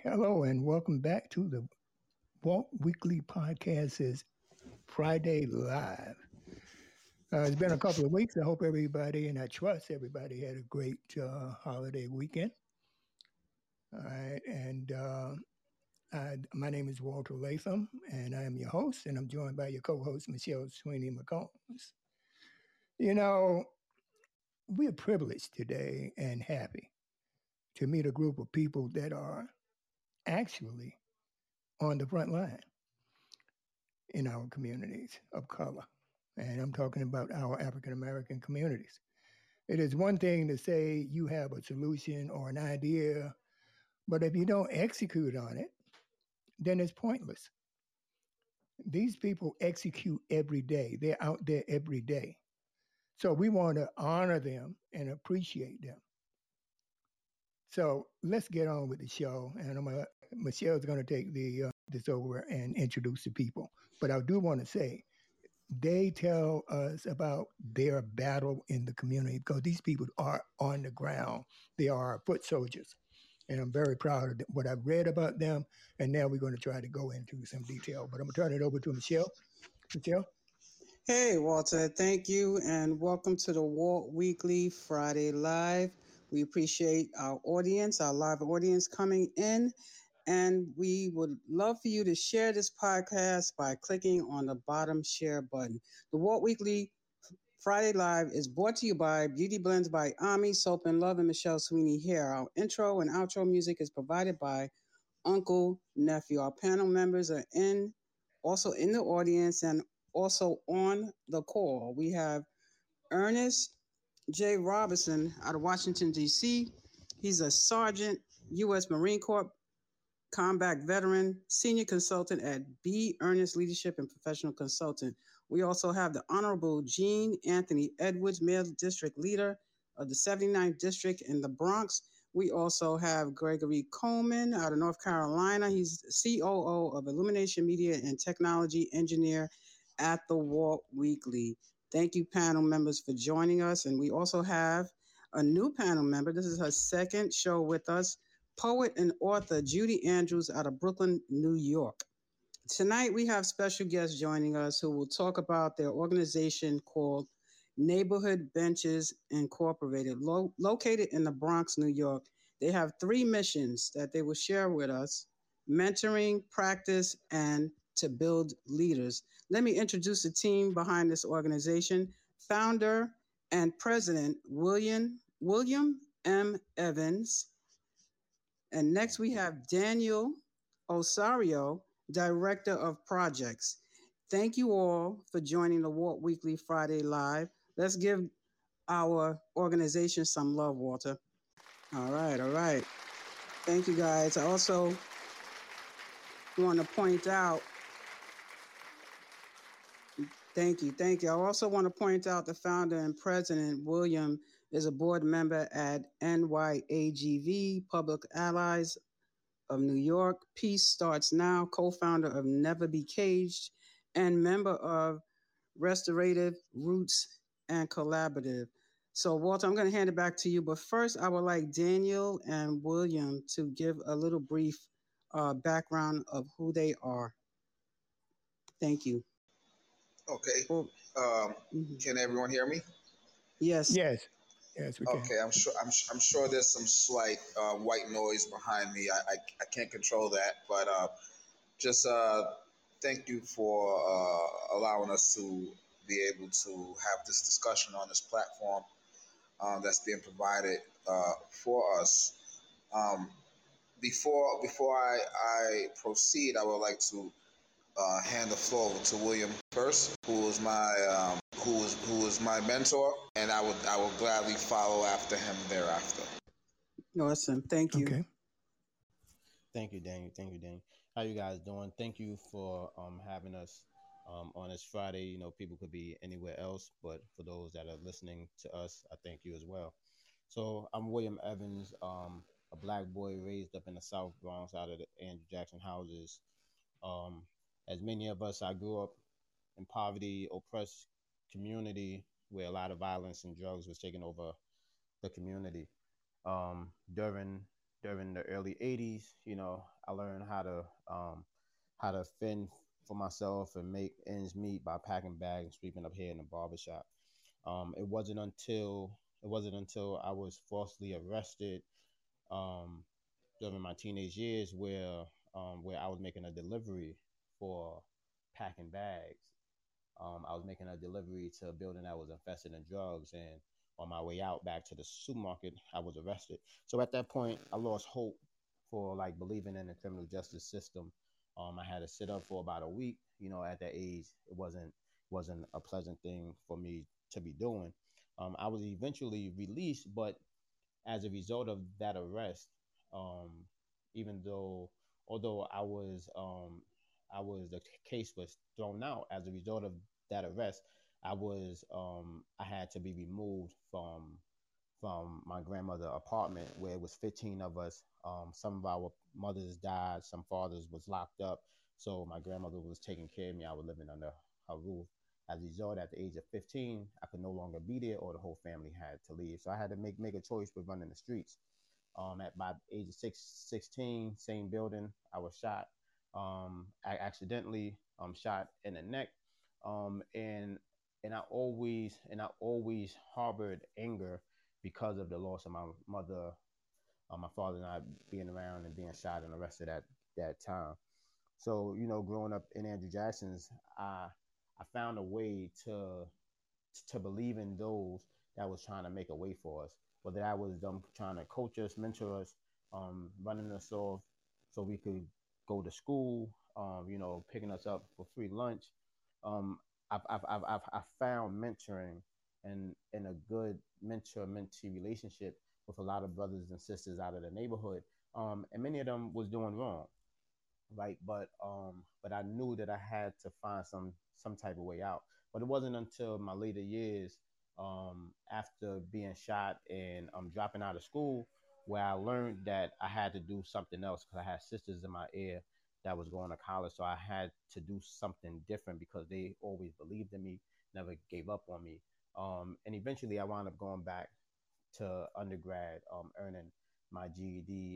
Hello and welcome back to the Walt Weekly Podcast's Friday Live. It's been a couple of weeks. I hope everybody, and I trust everybody, had a great holiday weekend. All right, and my name is Walter Latham, and I am your host, and I'm joined by your co-host, Michelle Sweeney McCombs. You know, we're privileged today and happy to meet a group of people that are actually on the front line in our communities of color. And I'm talking about our African American communities. It is one thing to say you have a solution or an idea, but if you don't execute on it, then it's pointless. These people execute every day. They're out there every day. So we want to honor them and appreciate them. So let's get on with the show. And Michelle's going to take this over and introduce the people. But I do want to say, they tell us about their battle in the community because these people are on the ground. They are foot soldiers. And I'm very proud of what I've read about them. And now we're going to try to go into some detail. But I'm going to turn it over to Michelle. Michelle? Hey, Walter. Thank you. And welcome to the Walt Weekly Friday Live. We appreciate our audience, our live audience coming in. And we would love for you to share this podcast by clicking on the bottom share button. The Walt Weekly Friday Live is brought to you by Beauty Blends by Ami, Soap and Love, and Michelle Sweeney here. Our intro and outro music is provided by Uncle Nephew. Our panel members are also in the audience and also on the call. We have Ernest J. Robinson out of Washington, D.C. He's a Sergeant, U.S. Marine Corps combat veteran, senior consultant at B. Ernest Leadership and Professional Consultant. We also have the Honorable Gene Anthony Edwards, Male District Leader of the 79th District in the Bronx. We also have Gregory Coleman out of North Carolina. He's COO of Illumination Media and Technology Engineer at the Walt Weekly. Thank you, panel members, for joining us. And we also have a new panel member. This is her second show with us. Poet and author Judy Andrews out of Brooklyn, New York. Tonight, we have special guests joining us who will talk about their organization called Neighborhood Benches Incorporated, located in the Bronx, New York. They have 3 missions that they will share with us: mentoring, practice, and to build leaders. Let me introduce the team behind this organization. Founder and President William M. Evans. And next we have Daniel Osario, Director of Projects. Thank you all for joining the Walt Weekly Friday Live. Let's give our organization some love, Walter. All right. Thank you, guys. I also want to point out, thank you. I also want to point out the founder and president, William, is a board member at NYAGV, Public Allies of New York, Peace Starts Now, co-founder of Never Be Caged, and member of Restorative Roots and Collaborative. So, Walter, I'm going to hand it back to you. But first, I would like Daniel and William to give a little brief background of who they are. Thank you. Okay. Can everyone hear me? Yes. Yes, we can. Okay. I'm sure there's some slight white noise behind me. I can't control that, but just thank you for allowing us to be able to have this discussion on this platform that's being provided for us. Before I proceed, I would like to hand the floor over to William first, who is my mentor, and I will gladly follow after him thereafter. Awesome. Thank you. Okay. Thank you, Daniel. How you guys doing? Thank you for having us on this Friday. You know, people could be anywhere else, but for those that are listening to us, I thank you as well. So I'm William Evans, a black boy raised up in the South Bronx out of the Andrew Jackson houses. As many of us, I grew up in poverty, oppressed community where a lot of violence and drugs was taking over the community. During during the early '80s. I learned how to fend for myself and make ends meet by packing bags and sweeping up here in the barbershop. It wasn't until I was falsely arrested um, during my teenage years where I was making a delivery for packing bags. I was making a delivery to a building that was infested in drugs, and on my way out back to the supermarket, I was arrested. So at that point, I lost hope for like believing in the criminal justice system. I had to sit up for about a week. At that age, it wasn't a pleasant thing for me to be doing. I was eventually released, but as a result of that arrest, um, even though although the case was thrown out as a result of that arrest, I had to be removed from my grandmother's apartment where it was 15 of us. Some of our mothers died, some fathers was locked up. So my grandmother was taking care of me. I was living under her roof. As a result, at the age of 15, I could no longer be there, or the whole family had to leave. So I had to make a choice with running the streets. At by age of 16, same building, I was shot. I accidentally shot in the neck, and I always harbored anger because of the loss of my mother, my father not being around and being shot and arrested at that time. So growing up in Andrew Jackson's, I found a way to believe in those that was trying to make a way for us. Whether that was them trying to coach us, mentor us, running us off so we could go to school, picking us up for free lunch. Um, I've found mentoring and a good mentor-mentee relationship with a lot of brothers and sisters out of the neighborhood. And many of them was doing wrong, right? But I knew that I had to find some type of way out. But it wasn't until my later years, after being shot and dropping out of school, where I learned that I had to do something else because I had sisters in my ear that was going to college, so I had to do something different because they always believed in me, never gave up on me. And eventually, I wound up going back to undergrad, earning my GED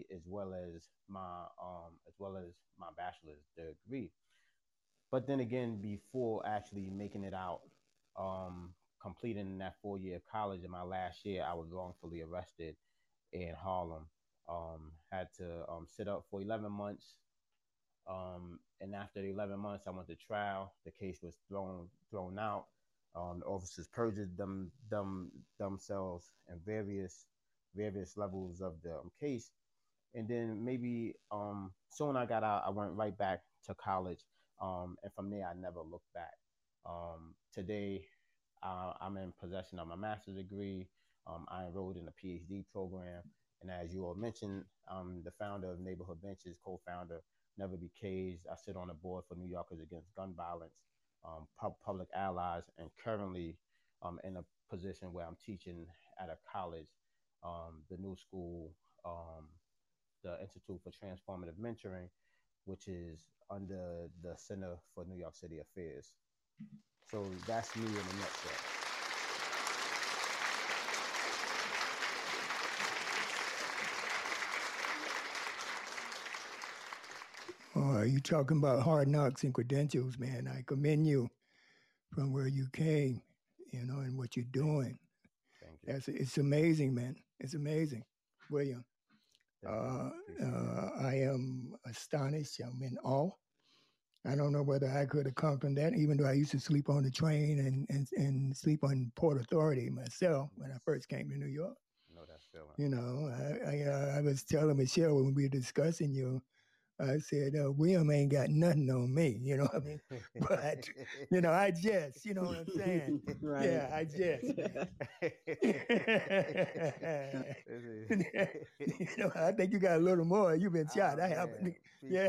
as well as my bachelor's degree. But then again, before actually making it out, completing that 4 year of college in my last year, I was wrongfully arrested in Harlem. Had to sit up for 11 months. And after the 11 months, I went to trial. The case was thrown out. The officers perjured themselves in various levels of the case. And then maybe soon I got out, I went right back to college. And from there, I never looked back. Today, I'm in possession of my master's degree. I enrolled in a PhD program. And as you all mentioned, I'm the founder of Neighborhood Benches, co-founder Never Be Caged. I sit on the board for New Yorkers Against Gun Violence, Public Allies, and currently in a position where I'm teaching at a college, the new school, the Institute for Transformative Mentoring, which is under the Center for New York City Affairs. So that's me in a nutshell. You talking about hard knocks and credentials, man. I commend you from where you came, and what you're doing. Thank you. It's amazing, man. It's amazing, William. I am astonished. I'm in awe. I don't know whether I could have come from that, even though I used to sleep on the train and sleep on Port Authority myself when I first came to New York. No, that's feeling. I was telling Michelle when we were discussing you, I said, William ain't got nothing on me, you know what I mean? But, I just, you know what I'm saying? Right. Yeah, I just. I think you got a little more. You've been shot. I haven't. Yeah.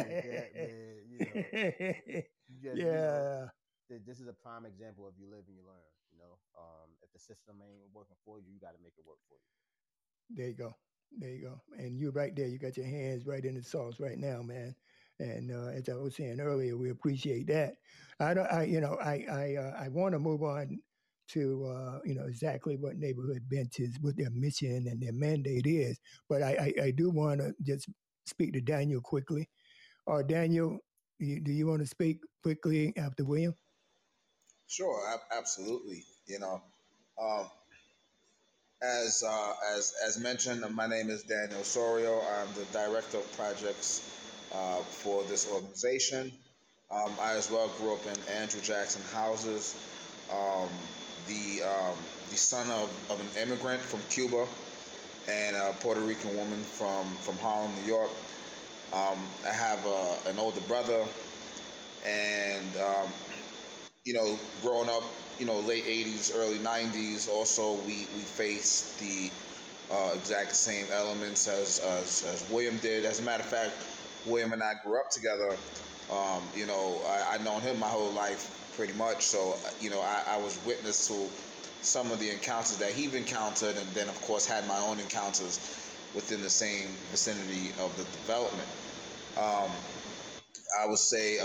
That, yeah. This is a prime example of you live and you learn, if the system ain't working for you, you got to make it work for you. There you go. There you go. And you're right there. You got your hands right in the sauce right now, man. And as I was saying earlier, we appreciate that. I want to move on to exactly what neighborhood benches, what their mission and their mandate is. But I do want to just speak to Daniel quickly. Daniel, do you want to speak quickly after William? Sure, absolutely. Um, as mentioned, my name is Daniel Sorio. I'm the director of projects for this organization. I as well grew up in Andrew Jackson houses. Um, the son of an immigrant from Cuba and a Puerto Rican woman from Harlem, New York. I have an older brother, and growing up, late '80s, early '90s. Also, we faced the exact same elements as William did. As a matter of fact, William and I grew up together. I known him my whole life pretty much. So, I was witness to some of the encounters that he've encountered, and then of course had my own encounters within the same vicinity of the development. Um, I would say,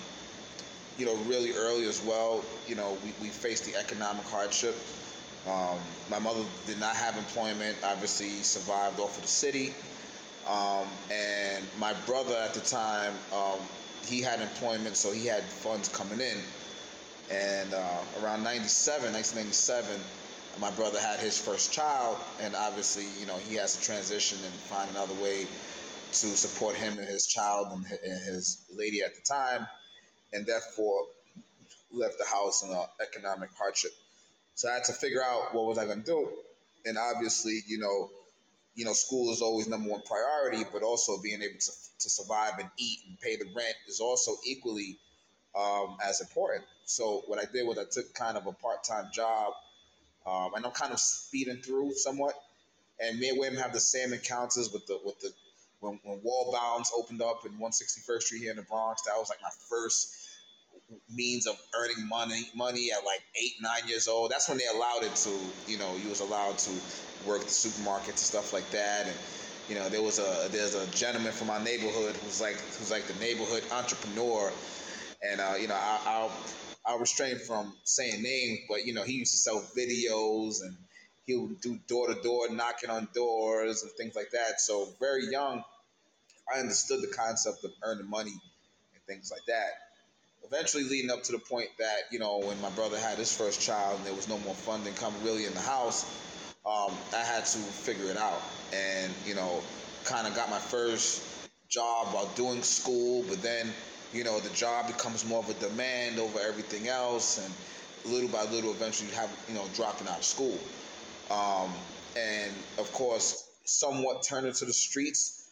really early as well, we faced the economic hardship. My mother did not have employment, obviously survived off of the city. And my brother at the time, he had employment, so he had funds coming in. And around 1997, my brother had his first child, and obviously, he has to transition and find another way to support him and his child and his lady at the time, and therefore left the house in an economic hardship. So I had to figure out what was I going to do, and obviously, school is always number one priority, but also being able to survive and eat and pay the rent is also equally as important. So what I did was I took kind of a part-time job, and I'm kind of speeding through somewhat. And me and William have the same encounters with the when Wall Bounds opened up in 161st Street here in the Bronx. That was like my first means of earning money at like 8, 9 years old. That's when they allowed it to, you was allowed to work the supermarkets and stuff like that. And there's a gentleman from our neighborhood who's like the neighborhood entrepreneur. And I'll refrain from saying names, but he used to sell videos, and he would do door to door knocking on doors and things like that. So very young, I understood the concept of earning money and things like that. Eventually leading up to the point that, when my brother had his first child and there was no more funding coming really in the house, I had to figure it out. And, kind of got my first job while doing school, but then, the job becomes more of a demand over everything else. And little by little, eventually you have, dropping out of school. And of course, somewhat turned into the streets,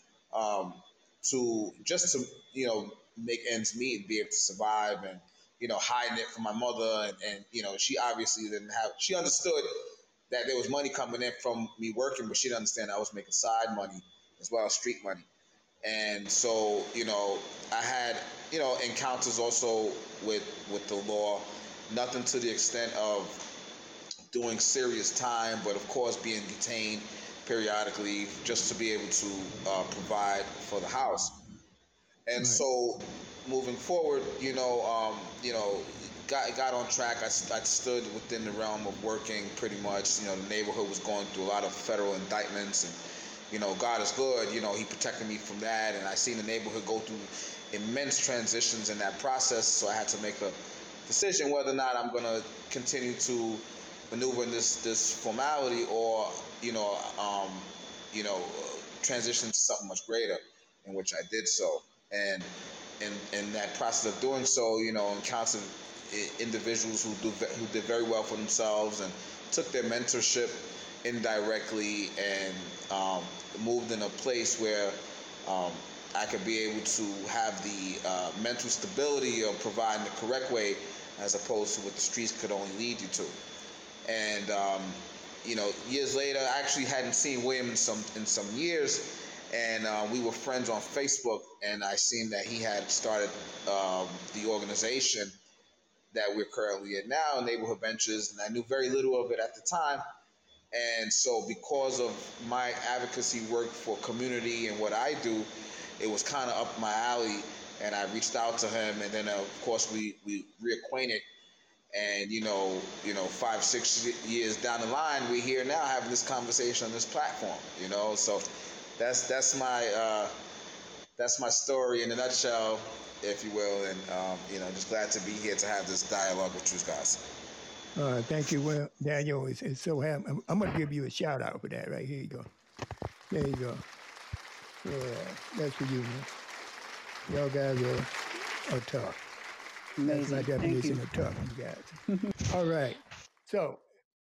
to just to, make ends meet and be able to survive, and hiding it from my mother, and she obviously didn't have, she understood that there was money coming in from me working, but she didn't understand I was making side money as well as street money. And so I had encounters also with the law, nothing to the extent of doing serious time, but of course being detained periodically just to be able to provide for the house. And Right. so moving forward, got on track. I stood within the realm of working pretty much. The neighborhood was going through a lot of federal indictments, and God is good. He protected me from that, and I seen the neighborhood go through immense transitions in that process. So I had to make a decision whether or not I'm going to continue to maneuver in this formality, or transition to something much greater, in which I did so. And in that process of doing so, encountered individuals who did very well for themselves and took their mentorship indirectly, and moved in a place where I could be able to have the mental stability of providing the correct way, as opposed to what the streets could only lead you to. And years later, I actually hadn't seen William in some years, and we were friends on Facebook, and I seen that he had started the organization that we're currently in now, Neighborhood Benches, and I knew very little of it at the time. And so because of my advocacy work for community and what I do, it was kind of up my alley, and I reached out to him, and then of course we reacquainted. And 5, 6 years down the line, we're here now having this conversation on this platform. So that's my story in a nutshell, if you will. And just glad to be here to have this dialogue with you guys. Thank you, well, Daniel. It's so happy. I'm going to give you a shout out for that. Right here you go. There you go. Yeah, that's for you, man. Y'all guys are tough. Amazing. That's my definition of tough, you guys. All right. So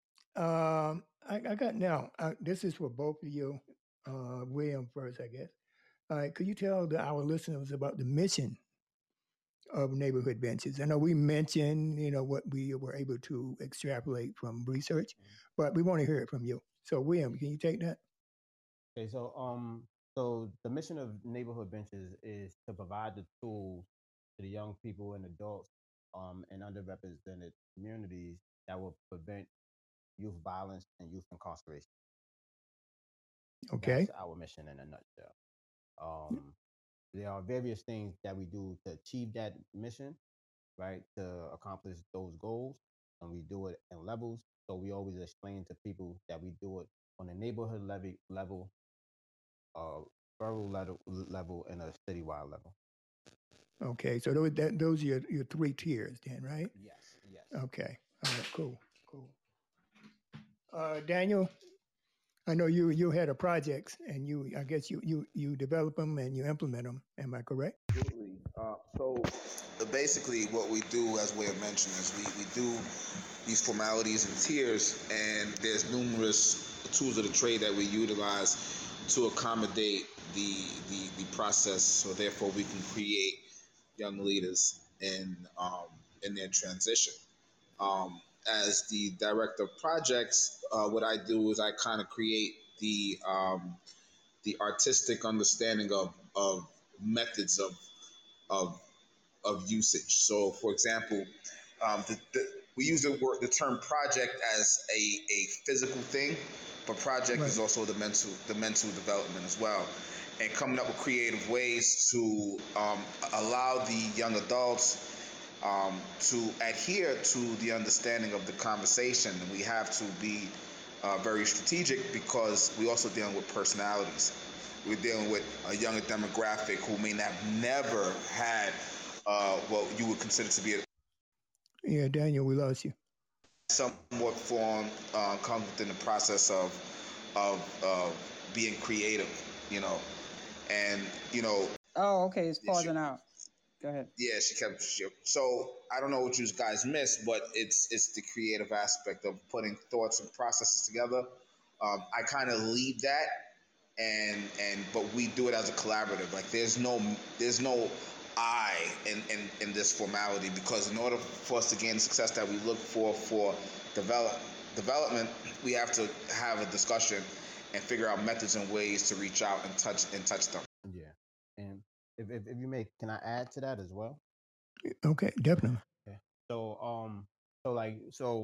I got now. This is for both of you. William first, I guess. All right. Could you tell our listeners about the mission of Neighborhood Ventures? I know we mentioned, what we were able to extrapolate from research, but we want to hear it from you. So, William, can you take that? Okay, so the mission of Neighborhood Benches is to provide the tools to the young people and adults in underrepresented communities that will prevent youth violence and youth incarceration. Okay. That's our mission in a nutshell. There are various things that we do to achieve that mission, right? To accomplish those goals, and we do it in levels. So we always explain to people that we do it on a neighborhood level, borough level, and a citywide level. Okay. So those are your three tiers, then, right? Yes. Okay. All right. Cool. Daniel, I know you had a projects, and I guess you develop them and you implement them. Am I correct? Absolutely. So basically, what we do, as we have mentioned, is we do these formalities and tiers, and there's numerous tools of the trade that we utilize to accommodate the process. So therefore, we can create young leaders in their transition. As the director of projects, what I do is I kind of create the artistic understanding of methods of of usage. So, for example, we use the term project as a physical thing, but project Right. is also the mental development as well. And coming up with creative ways to allow the young adults to adhere to the understanding of the conversation. And we have to be very strategic because we also dealing with personalities. We're dealing with a younger demographic who may have never had what you would consider to be Yeah, Daniel, we lost you. somewhat form comes within the process of being creative, and Oh, okay. It's pausing out. Go ahead. yeah, so I don't know what you guys missed, but it's the creative aspect of putting thoughts and processes together. I kind of lead that, but we do it as a collaborative. Like there's no I in this formality, because in order for us to gain the success that we look for development, we have to have a discussion and figure out methods and ways to reach out and touch them. Yeah, and if you may, can I add to that as well? Okay, definitely. Okay. So so like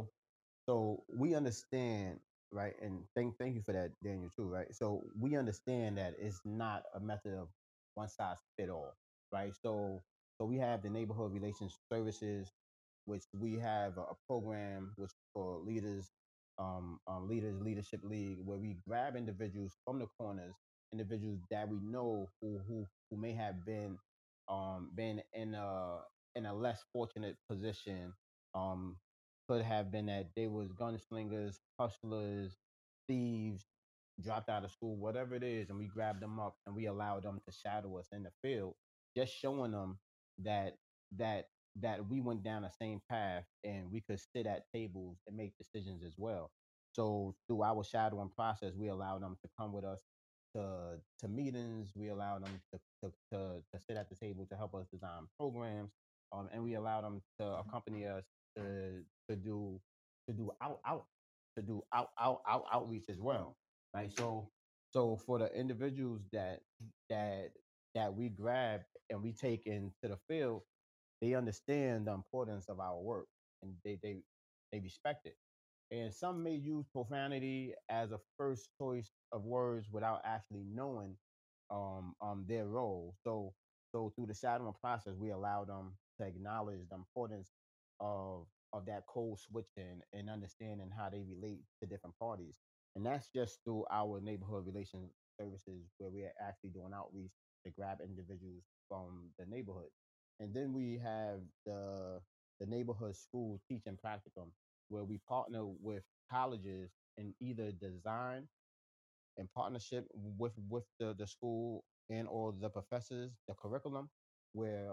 so we understand, right? And thank you for that, Daniel, too, right? So we understand that it's not a method of one size fit all, right? So we have the neighborhood relations services, which we have a program which for leaders, leadership league, where we grab individuals from the corners, individuals that we know who may have been in a less fortunate position, um could have been that they was gunslingers, hustlers, thieves, dropped out of school, whatever it is, and we grab them up and we allow them to shadow us in the field, just showing them that that that we went down the same path and we could sit at tables and make decisions as well. So through our shadowing process, we allow them to come with us to meetings. We allow them to sit at the table to help us design programs, and we allow them to accompany us to to do to do out to do outreach as well, right? So for the individuals that that we grab and we take into the field, they understand the importance of our work, and they respect it. And some may use profanity as a first choice of words without actually knowing their role. So through the shadowing process, we allow them to acknowledge the importance of that code switching and understanding how they relate to different parties. And that's just through our neighborhood relations services where we're actually doing outreach to grab individuals from the neighborhood. And then we have the neighborhood school teaching practicum where we partner with colleges in either design in partnership with the school and or the professors, the curriculum, where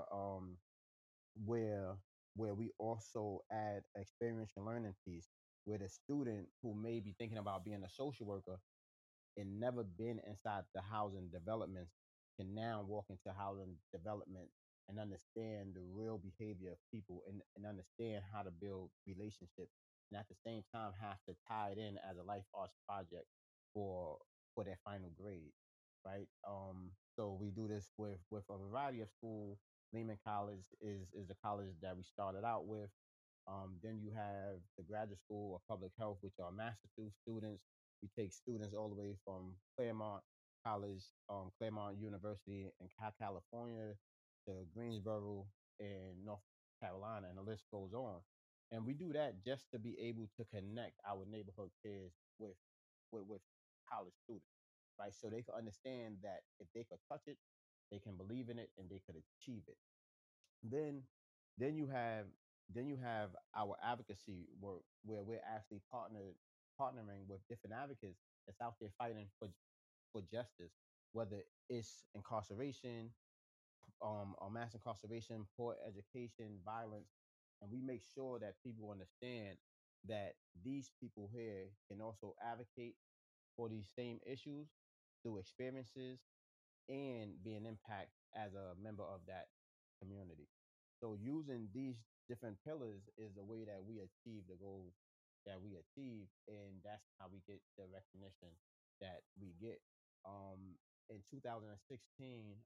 where where we also add experiential learning piece where the student who may be thinking about being a social worker and never been inside the housing developments can now walk into housing development and understand the real behavior of people and understand how to build relationships and at the same time have to tie it in as a life arts project for their final grade, right? So we do this with a variety of schools. Lehman College is the college that we started out with. Then you have the graduate school of public health, which are master students. We take students all the way from Claremont College, Claremont University in California to Greensboro in North Carolina, and the list goes on. And we do that just to be able to connect our neighborhood kids with college students, right? So they can understand that if they could touch it, they can believe in it, and they could achieve it. Then then you have then you have our advocacy work where we're actually partnering with different advocates that's out there fighting for justice, whether it's incarceration, or mass incarceration, poor education, violence, and we make sure that people understand that these people here can also advocate for these same issues through experiences and be an impact as a member of that community. So using these different pillars is the way that we achieve the goals that we achieve, and that's how we get the recognition that we get. In 2016,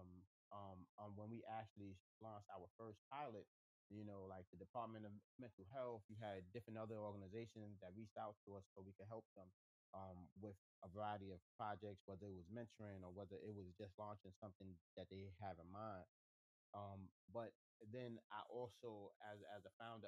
when we actually launched our first pilot, like the Department of Mental Health, you had different other organizations that reached out to us so we could help them with a variety of projects, whether it was mentoring or whether it was just launching something that they have in mind. But then I also, as a founder,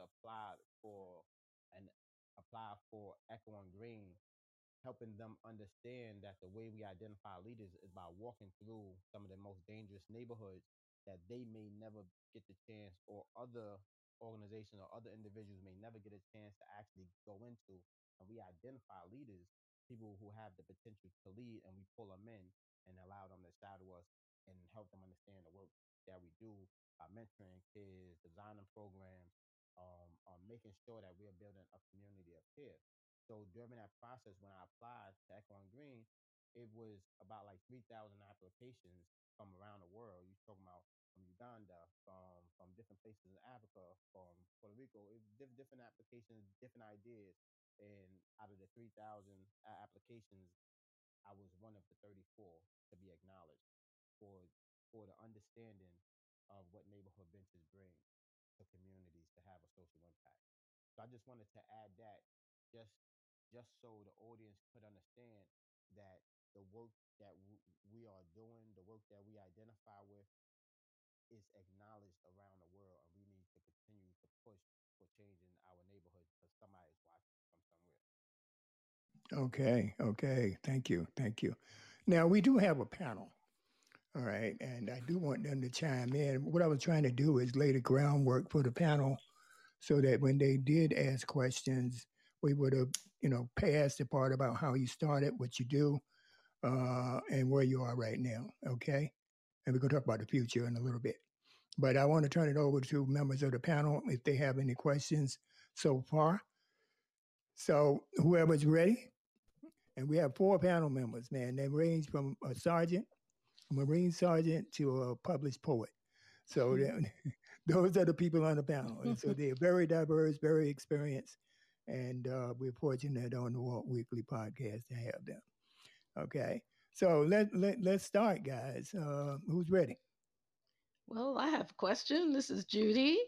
and applied for Echoing Green, helping them understand that the way we identify leaders is by walking through some of the most dangerous neighborhoods that they may never get the chance, or other organizations or other individuals may never get a chance to actually go into. And we identify leaders, people who have the potential to lead, and we pull them in and allow them to shadow us and help them understand the work that we do by mentoring kids, designing programs, making sure that we're building a community of care. So during that process, when I applied to Equine Green, it was about like 3,000 applications from around the world. You're talking about from Uganda, from different places in Africa, from Puerto Rico. It was different applications, different ideas. And out of the 3,000 applications, I was one of the 34 to be acknowledged for the understanding of what neighborhood ventures bring to communities to have a social impact. So I just wanted to add that just so the audience could understand that the work that we are doing, the work that we identify with, is acknowledged around the world, and we need to continue to push for change in our neighborhoods because somebody's watching from somewhere. Okay. Okay. Thank you. Thank you. Now, we do have a panel. All right. And I do want them to chime in. What I was trying to do is lay the groundwork for the panel so that when they did ask questions, we would have, passed the part about how you started, what you do, and where you are right now. Okay. And we're going to talk about the future in a little bit. But I want to turn it over to members of the panel if they have any questions so far. So whoever's ready, and we have 4 panel members, man. They range from a sergeant, a Marine sergeant, to a published poet. So those are the people on the panel. And so they're very diverse, very experienced, and we're fortunate on the Walt Weekly podcast to have them. Okay, so let's start, guys. Who's ready? Well, I have a question. This is Judy.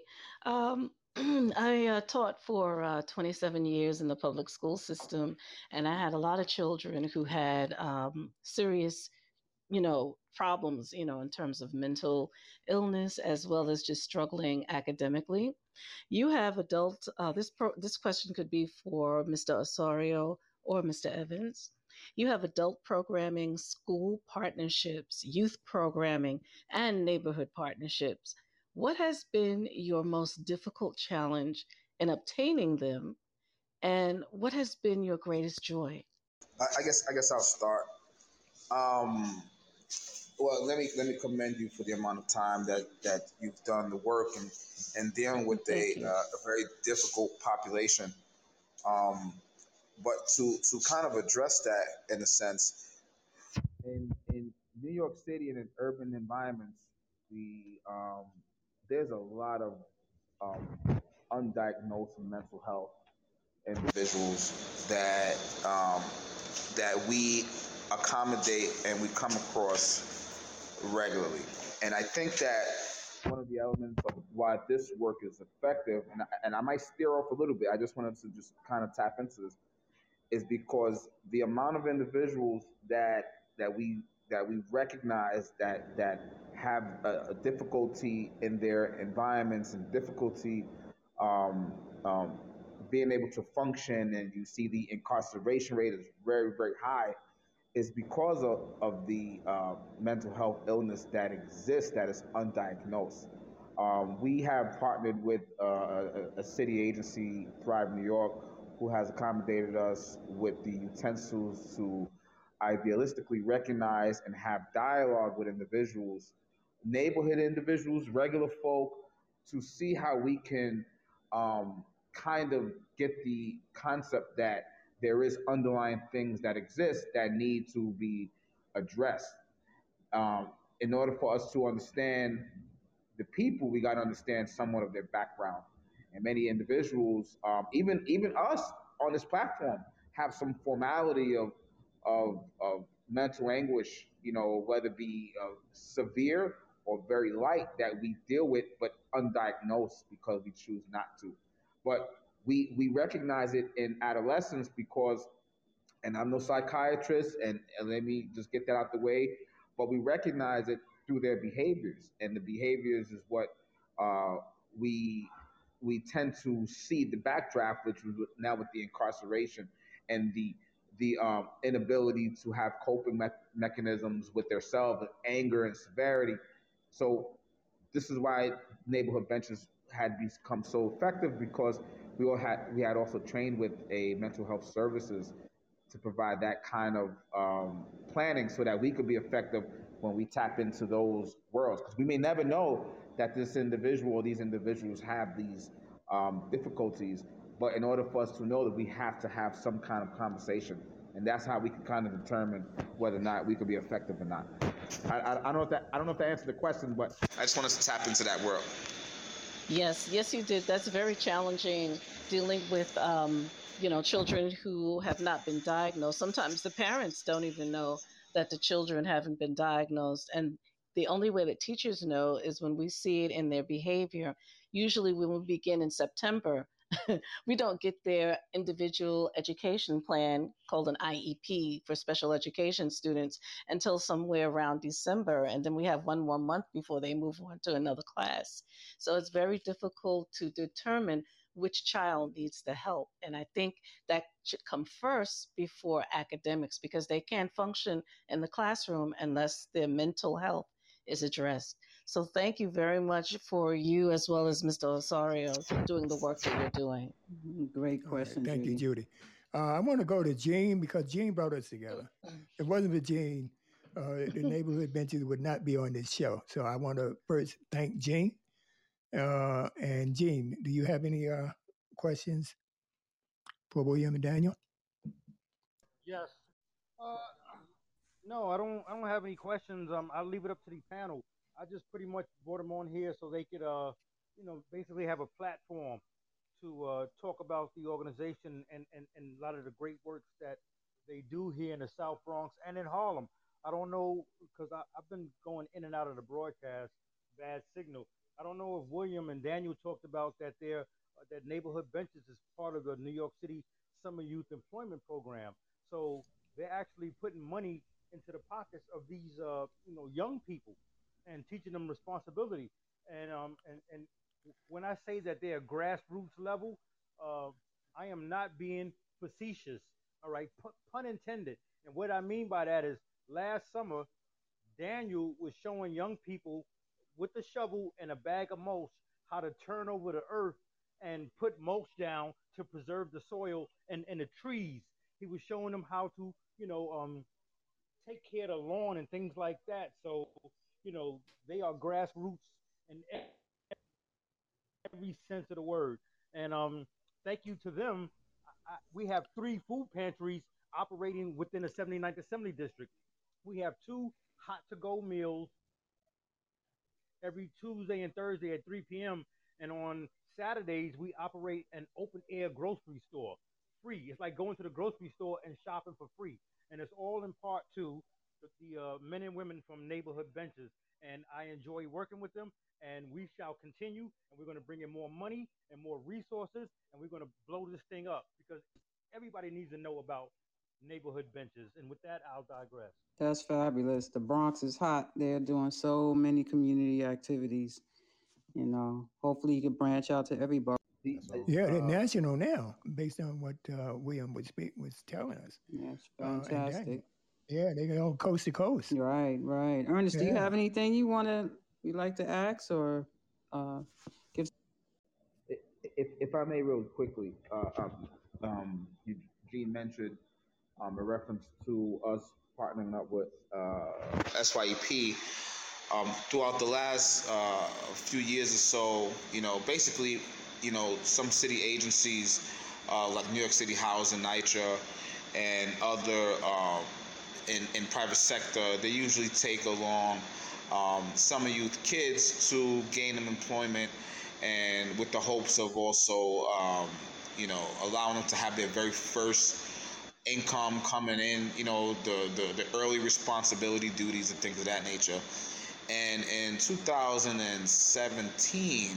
I taught for 27 years in the public school system, and I had a lot of children who had serious problems, in terms of mental illness as well as just struggling academically. You have adult. This question could be for Mr. Osorio or Mr. Evans. You have adult programming, school partnerships, youth programming, and neighborhood partnerships. What has been your most difficult challenge in obtaining them, and what has been your greatest joy? I guess I'll start. Um, well, let me commend you for the amount of time that you've done the work and dealing with Thank you. a very difficult population. Um, but to kind of address that in a sense, in New York City and in urban environments, the there's a lot of undiagnosed mental health individuals um, that we accommodate and we come across regularly. And I think that one of the elements of why this work is effective, and I might steer off a little bit, I just wanted to just kind of tap into this, is because the amount of individuals that we that we recognize that have a difficulty in their environments and difficulty um, um, being able to function, and you see the incarceration rate is very very high, is because of the mental health illness that exists that is undiagnosed. We have partnered with a city agency, Thrive New York, who has accommodated us with the utensils to idealistically recognize and have dialogue with individuals, neighborhood individuals, regular folk, to see how we can kind of get the concept that there is underlying things that exist that need to be addressed. Um, in order for us to understand the people, we got to understand somewhat of their background. And many individuals, even us on this platform, have some formality of mental anguish. Whether it be severe or very light that we deal with, but undiagnosed because we choose not to. But we recognize it in adolescence because, and I'm no psychiatrist, and let me just get that out the way, but we recognize it through their behaviors, and the behaviors is what uh, we we tend to see the backdraft, which was now with the incarceration and the inability to have coping mechanisms with their self, anger and severity. So this is why neighborhood benches had become so effective, because we had also trained with a mental health services to provide that kind of planning so that we could be effective when we tap into those worlds. Because we may never know that this individual or these individuals have these difficulties, but in order for us to know that, we have to have some kind of conversation. And that's how we can kind of determine whether or not we could be effective or not. I don't know if that answered the question, but I just want us to tap into that world. Yes, you did. That's very challenging dealing with, children who have not been diagnosed. Sometimes the parents don't even know that the children haven't been diagnosed. And the only way that teachers know is when we see it in their behavior. Usually, when we begin in September, we don't get their individual education plan called an IEP for special education students until somewhere around December. And then we have one more month before they move on to another class. So it's very difficult to determine which child needs the help. And I think that should come first before academics because they can't function in the classroom unless their mental health is addressed. So thank you very much for you as well as Mr. Osorio doing the work that you're doing. Great question, Thank Judy. you, Judy. I want to go to Gene because Gene brought us together. If it wasn't for Gene, the neighborhood benches would not be on this show. So I want to first thank Gene. And Gene, do you have any questions for William and Daniel? Yes. Uh, no, I don't. I don't have any questions. I'll leave it up to the panel. I just pretty much brought them on here so they could, basically have a platform to talk about the organization and a lot of the great works that they do here in the South Bronx and in Harlem. I don't know because I've been going in and out of the broadcast, bad signal. I don't know if William and Daniel talked about that that neighborhood benches is part of the New York City Summer Youth Employment Program. So they're actually putting money into the pockets of these young people and teaching them responsibility. And when I say that they're grassroots level, uh, I am not being facetious. All right, pun intended. And what I mean by that is, last summer Daniel was showing young people with a shovel and a bag of mulch how to turn over the earth and put mulch down to preserve the soil and the trees. He was showing them how to, take care of the lawn and things like that. So, they are grassroots in every sense of the word. And thank you to them. We have 3 food pantries operating within the 79th Assembly District. We have 2 hot-to-go meals every Tuesday and Thursday at 3 p.m. And on Saturdays, we operate an open air grocery store free. It's like going to the grocery store and shopping for free. And it's all in part to the men and women from Neighborhood Benches. And I enjoy working with them. And we shall continue. And we're going to bring in more money and more resources. And we're going to blow this thing up because everybody needs to know about Neighborhood Benches. And with that, I'll digress. That's fabulous. The Bronx is hot. They're doing so many community activities. Hopefully you can branch out to everybody. Yeah, they're national now, based on what William was telling us. That's fantastic. Yeah, they go coast to coast. Right. Ernest, do you have anything you'd like to ask or give? If I may, real quickly, Eugene mentioned in reference to us partnering up with SYEP. Throughout the last few years or so, basically, some city agencies like New York City Housing, NYCHA, and other in private sector, they usually take along summer youth kids to gain them employment, and with the hopes of also, allowing them to have their very first income coming in, the early responsibility duties and things of that nature. And in 2017,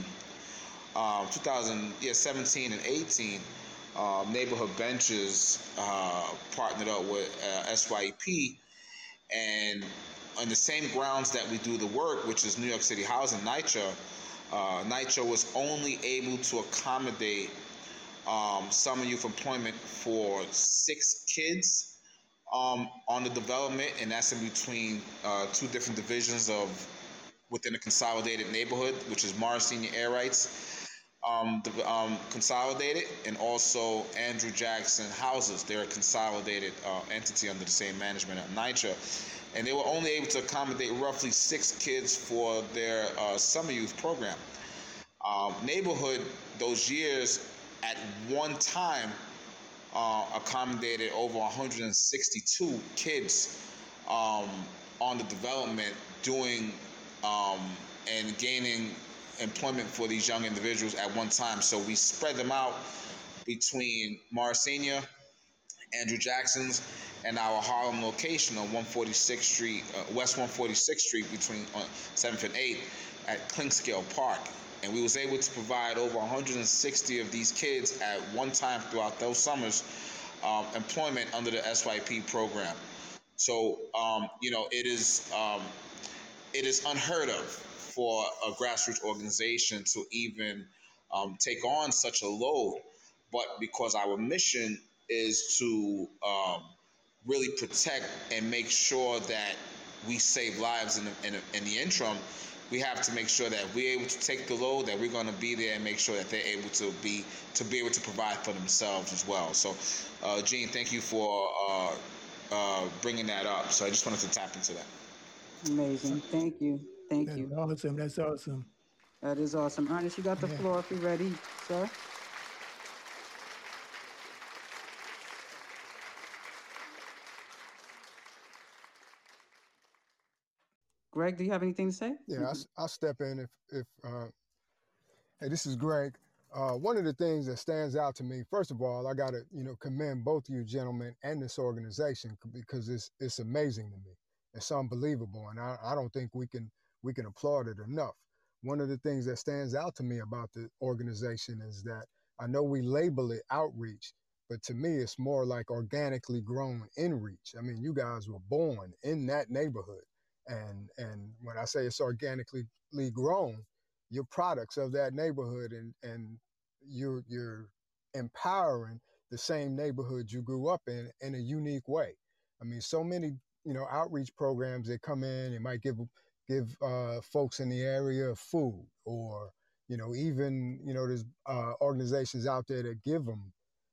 17 and 18, Neighborhood Benches partnered up with SYEP, and on the same grounds that we do the work, which is New York City Housing, NYCHA, NYCHA was only able to accommodate summer youth employment for 6 kids on the development, and that's in between 2 different divisions within a consolidated neighborhood, which is Morris Senior Air Rights Consolidated, and also Andrew Jackson Houses. They're a consolidated entity under the same management at NYCHA. And they were only able to accommodate roughly 6 kids for their summer youth program. Neighborhood, those years, at one time, accommodated over 162 kids on the development, doing and gaining employment for these young individuals at one time. So we spread them out between Morris Senior, Andrew Jackson's, and our Harlem location on 146th Street, West 146th Street, between 7th and 8th at Clinkscale Park. And we was able to provide over 160 of these kids at one time throughout those summers employment under the SYEP program. So, it is unheard of for a grassroots organization to even take on such a load. But because our mission is to really protect and make sure that we save lives in the interim, we have to make sure that we're able to take the load, that we're going to be there and make sure that they're able to be able to provide for themselves as well. So, Gene, thank you for bringing that up. So I just wanted to tap into that. Amazing. Thank you. That's awesome. That's awesome. That is awesome. Ernest, you got the floor if you're ready, sir. Greg, do you have anything to say? Yeah, I'll step in if hey, this is Greg. One of the things that stands out to me, first of all, I got to, commend both of you gentlemen and this organization, because it's amazing to me. It's unbelievable. And I don't think we can applaud it enough. One of the things that stands out to me about the organization is that I know we label it outreach, but to me, it's more like organically grown in reach. I mean, you guys were born in that neighborhood, and when I say it's organically grown, you're products of that neighborhood, and you're empowering the same neighborhood you grew up in a unique way. I mean, so many outreach programs that come in and might give folks in the area food, or even there's organizations out there that give them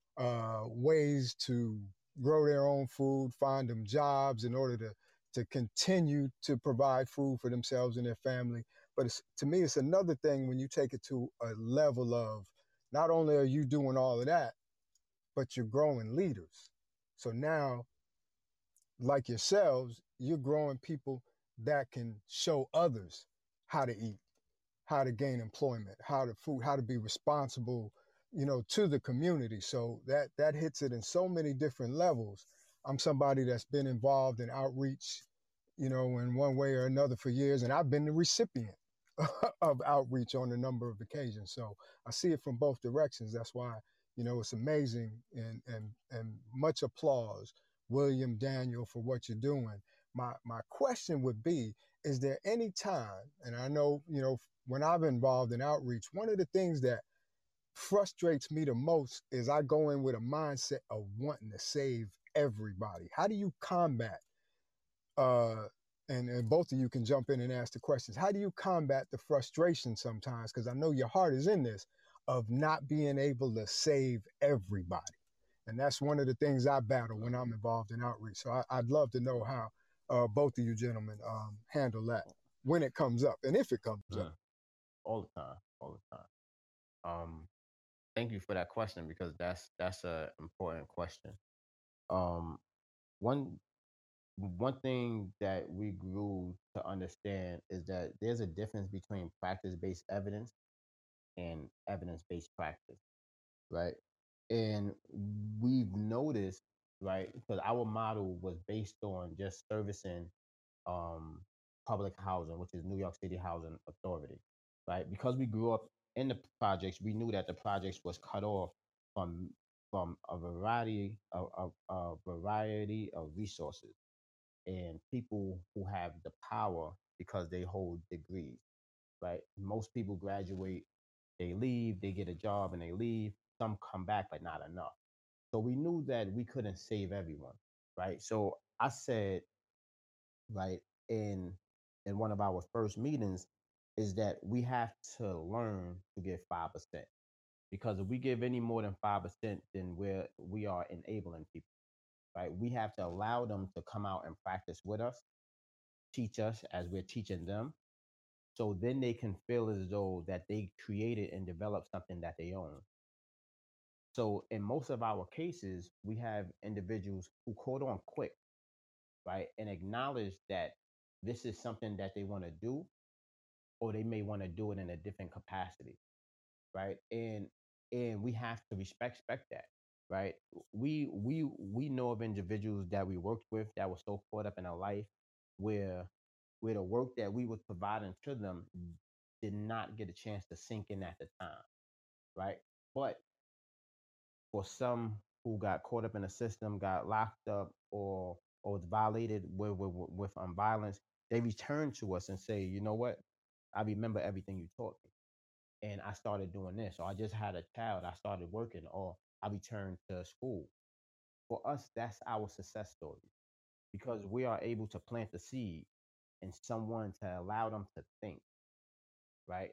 ways to grow their own food, find them jobs in order to continue to provide food for themselves and their family. But to me, it's another thing when you take it to a level of not only are you doing all of that, but you're growing leaders. So now, like yourselves, you're growing people that can show others how to eat, how to gain employment, how to be responsible, to the community. So that hits it in so many different levels. I'm somebody that's been involved in outreach, in one way or another for years, and I've been the recipient of outreach on a number of occasions. So I see it from both directions. That's why, it's amazing, and much applause, William, Daniel, for what you're doing. My question would be, is there any time, and I know, when I'm involved in outreach, one of the things that frustrates me the most is I go in with a mindset of wanting to save everybody. How do you combat, uh, and both of you can jump in and ask the questions, how do you combat the frustration sometimes? Because I know your heart is in this, of not being able to save everybody. And that's one of the things I battle when I'm involved in outreach. So I'd love to know how both of you gentlemen handle that when it comes up, and if it comes up. All the time, all the time. Thank you for that question, because that's a important question. Um, one one thing that we grew to understand is that there's a difference between practice-based evidence and evidence-based practice, right? And we've noticed, right, because our model was based on just servicing um, public housing, which is New York City Housing Authority, right? Because we grew up in the projects, we knew that the projects was cut off from a variety of resources and people who have the power because they hold degrees, right? Most people graduate, they leave, they get a job and they leave. Some come back, but not enough. So we knew that we couldn't save everyone, right? So I said, right, in one of our first meetings, is that we have to learn to give 5%. Because if we give any more than 5%, then we are enabling people, right? We have to allow them to come out and practice with us, teach us as we're teaching them. So then they can feel as though that they created and developed something that they own. So in most of our cases, we have individuals who caught on quick, right, and acknowledge that this is something that they want to do, or they may want to do it in a different capacity, right? And we have to respect that, right? We know of individuals that we worked with that were so caught up in a life where the work that we was providing to them did not get a chance to sink in at the time, right? But for some who got caught up in the system, got locked up, or was violated with violence, they return to us and say, you know what? I remember everything you taught me, and I started doing this. Or I just had a child, I started working, or I returned to school. For us, that's our success story, because we are able to plant the seed in someone to allow them to think, right?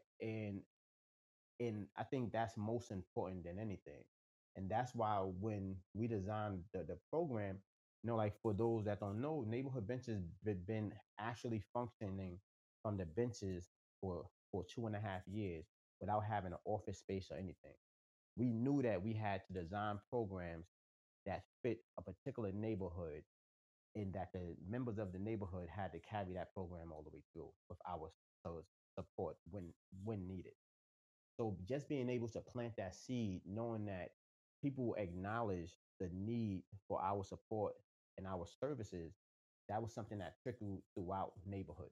And I think that's most important than anything. And that's why when we designed the program, like for those that don't know, neighborhood benches been actually functioning from the benches for 2.5 years without having an office space or anything. We knew that we had to design programs that fit a particular neighborhood, and that the members of the neighborhood had to carry that program all the way through with our support when needed. So just being able to plant that seed, knowing that people acknowledge the need for our support and our services, that was something that trickled throughout neighborhood.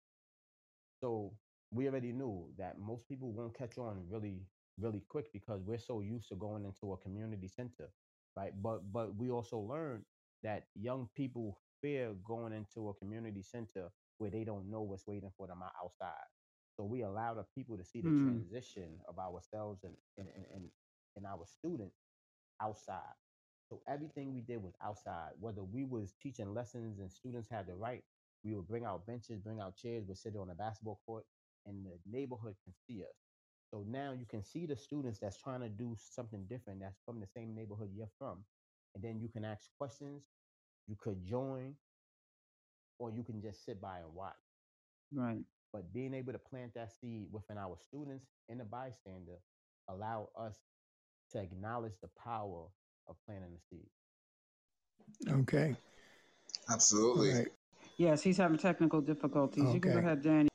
So we already knew that most people won't catch on really, really quick, because we're so used to going into a community center. right? But we also learned that young people fear going into a community center where they don't know what's waiting for them outside. So we allow the people to see the Hmm. transition of ourselves and our students outside. So everything we did was outside. Whether we was teaching lessons and students had the right, we would bring out benches, bring out chairs, we'd sit on a basketball court, and the neighborhood can see us. So now you can see the students that's trying to do something different that's from the same neighborhood you're from. And then you can ask questions, you could join, or you can just sit by and watch. Right. But being able to plant that seed within our students and the bystander allow us to acknowledge the power of planting the seed. Okay. All Absolutely. right. Yes, he's having technical difficulties. You can go Okay. ahead, Daniel.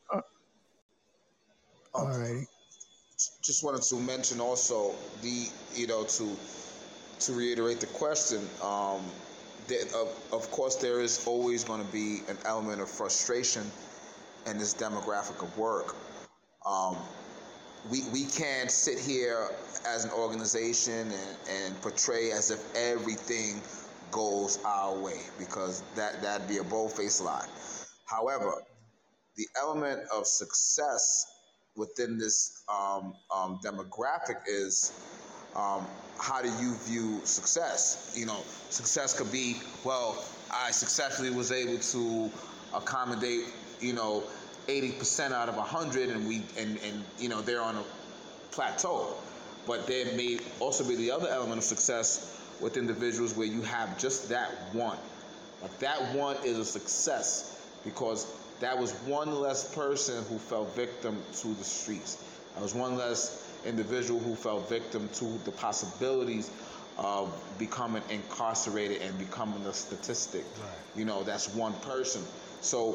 All Um, righty. just wanted to mention also the, to reiterate the question. That of course, there is always going to be an element of frustration in this demographic of work. Um, we can't sit here as an organization and portray as if everything goes our way, because that'd be a bold-faced lie. However, the element of success within this demographic is, um, how do you view success? Success could be, well, I successfully was able to accommodate, 80% out of 100, and they're on a plateau. But there may also be the other element of success with individuals where you have just that one. Like that one is a success because that was one less person who fell victim to the streets. That was one less individual who fell victim to the possibilities of becoming incarcerated and becoming a statistic. Right. That's one person. So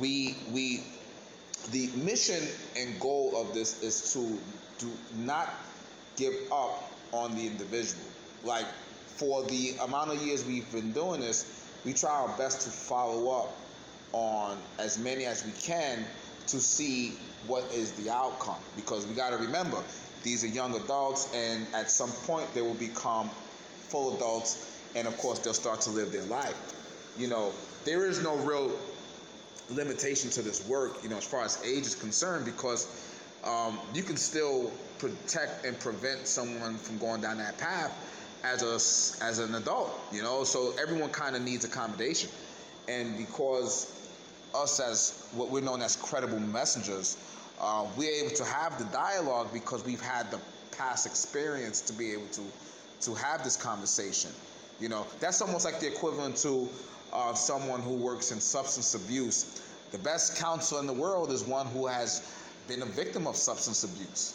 we the mission and goal of this is to do not give up on the individual. Like, for the amount of years we've been doing this, we try our best to follow up on as many as we can to see what is the outcome, because we got to remember, these are young adults, and at some point they will become full adults, and of course they'll start to live their life. There is no real limitation to this work, as far as age is concerned, because you can still protect and prevent someone from going down that path as an adult. So everyone kind of needs accommodation, and because us, as what we're known as credible messengers, we're able to have the dialogue because we've had the past experience to be able to have this conversation. That's almost like the equivalent to someone who works in substance abuse. The best counselor in the world is one who has been a victim of substance abuse.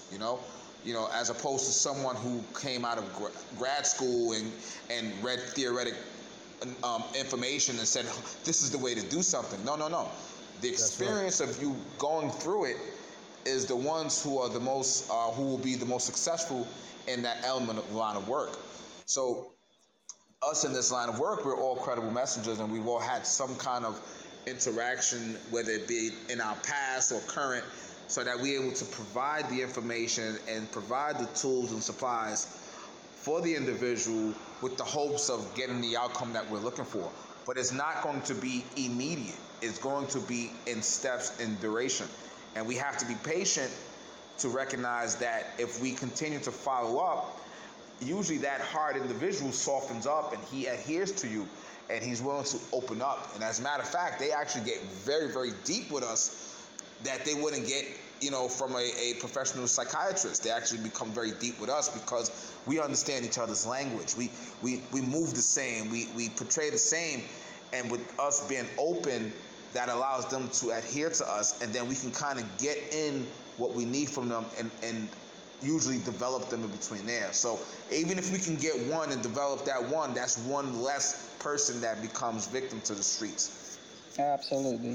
As opposed to someone who came out of grad school and read theoretic information and said, this is the way to do something. No, no, no. The experience of you going through it is the ones who are the most, who will be the most successful in that element of line of work. So us in this line of work, we're all credible messengers, and we've all had some kind of interaction, whether it be in our past or current, so that we're able to provide the information and provide the tools and supplies for the individual with the hopes of getting the outcome that we're looking for. But it's not going to be immediate. It's going to be in steps in duration. And we have to be patient to recognize that if we continue to follow up, usually that hard individual softens up and he adheres to you and he's willing to open up. And as a matter of fact, they actually get very, very deep with us that they wouldn't get, from a professional psychiatrist. They actually become very deep with us because we understand each other's language. We move the same. We portray the same. And with us being open, that allows them to adhere to us, and then we can kind of get in what we need from them and usually develop them in between there. So even if we can get one and develop that one, that's one less person that becomes victim to the streets. Absolutely.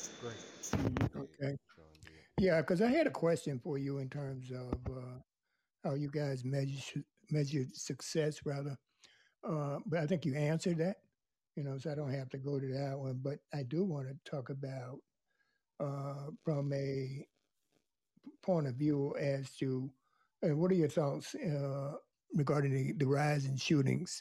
Great. Okay. Sure indeed. Yeah, because I had a question for you in terms of how you guys measure success, rather. But I think you answered that, so I don't have to go to that one. But I do want to talk about from a point of view as to what are your thoughts regarding the rise in shootings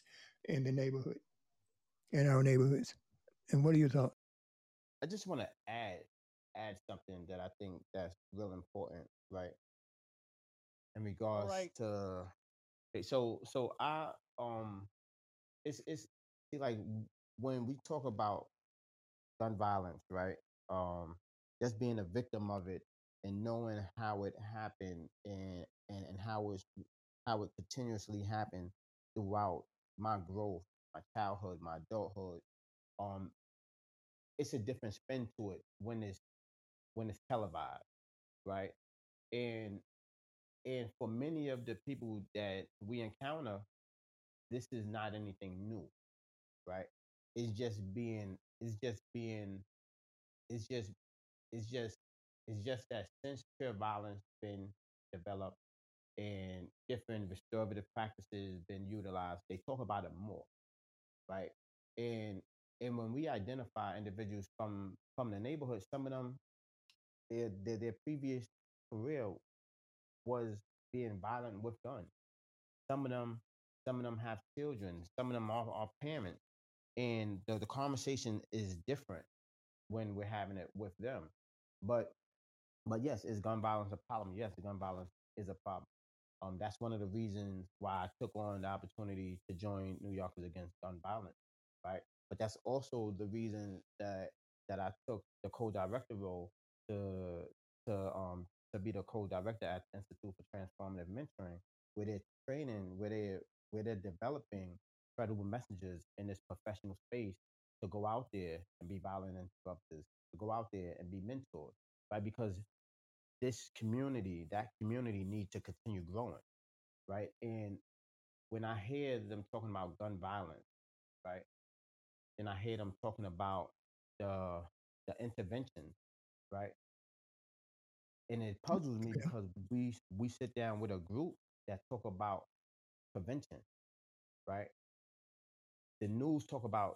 in the neighborhood, in our neighborhoods. And what are your thoughts? I just want to add something that I think that's real important, right? In All regards right. to so I it's see like when we talk about gun violence, right? Um, just being a victim of it and knowing how it happened and how it continuously happened throughout my growth, my childhood, my adulthood. Um, it's a different spin to it when it's televised, right? And and for many of the people that we encounter, this is not anything new, right? It's just being it's just being it's just it's just it's just that since pure violence been developed and different restorative practices been utilized, they talk about it more, right? And and when we identify individuals from the neighborhood, some of them their previous career was being violent with guns. Some of them some of them have children. Some of them are parents, and the conversation is different when we're having it with them. But but yes, is gun violence a problem? Yes, gun violence is a problem. That's one of the reasons why I took on the opportunity to join New Yorkers Against Gun Violence, right? But that's also the reason that I took the co-director role to to um to be the co-director at the Institute for Transformative Mentoring, where they're training, where they're developing credible messengers in this professional space to go out there and be violent interrupters, to go out there and be mentors, right? Because that community need to continue growing, right? And when I hear them talking about gun violence, right, and I hear them talking about the the intervention, right, and it puzzles me Yeah. because we sit down with a group that talk about prevention, right? The news talk about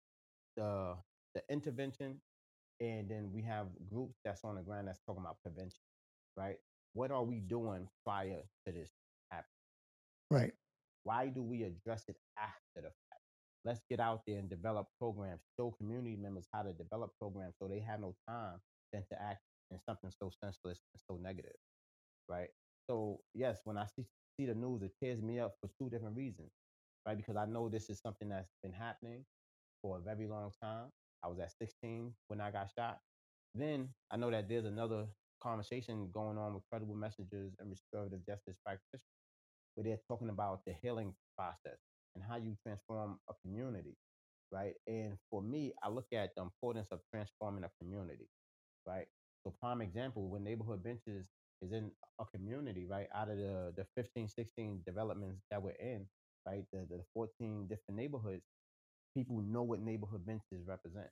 the the intervention, and then we have groups that's on the ground that's talking about prevention, right? What are we doing prior to this happening? Right. Why do we address it after the fact? Let's get out there and develop programs, show community members how to develop programs so they have no time than to act in something so senseless and so negative, right? So, yes, when I see the news, it tears me up for two different reasons, right? Because I know this is something that's been happening for a very long time. I was at 16 when I got shot. Then I know that there's another conversation going on with credible messengers and restorative justice practitioners where they're talking about the healing process and how you transform a community, right? And for me, I look at the importance of transforming a community, right? So prime example, when Neighborhood Benches is in a community, right? Out of the 15, 16 developments that we're in, right? The 14 different neighborhoods, people know what Neighborhood Benches represent.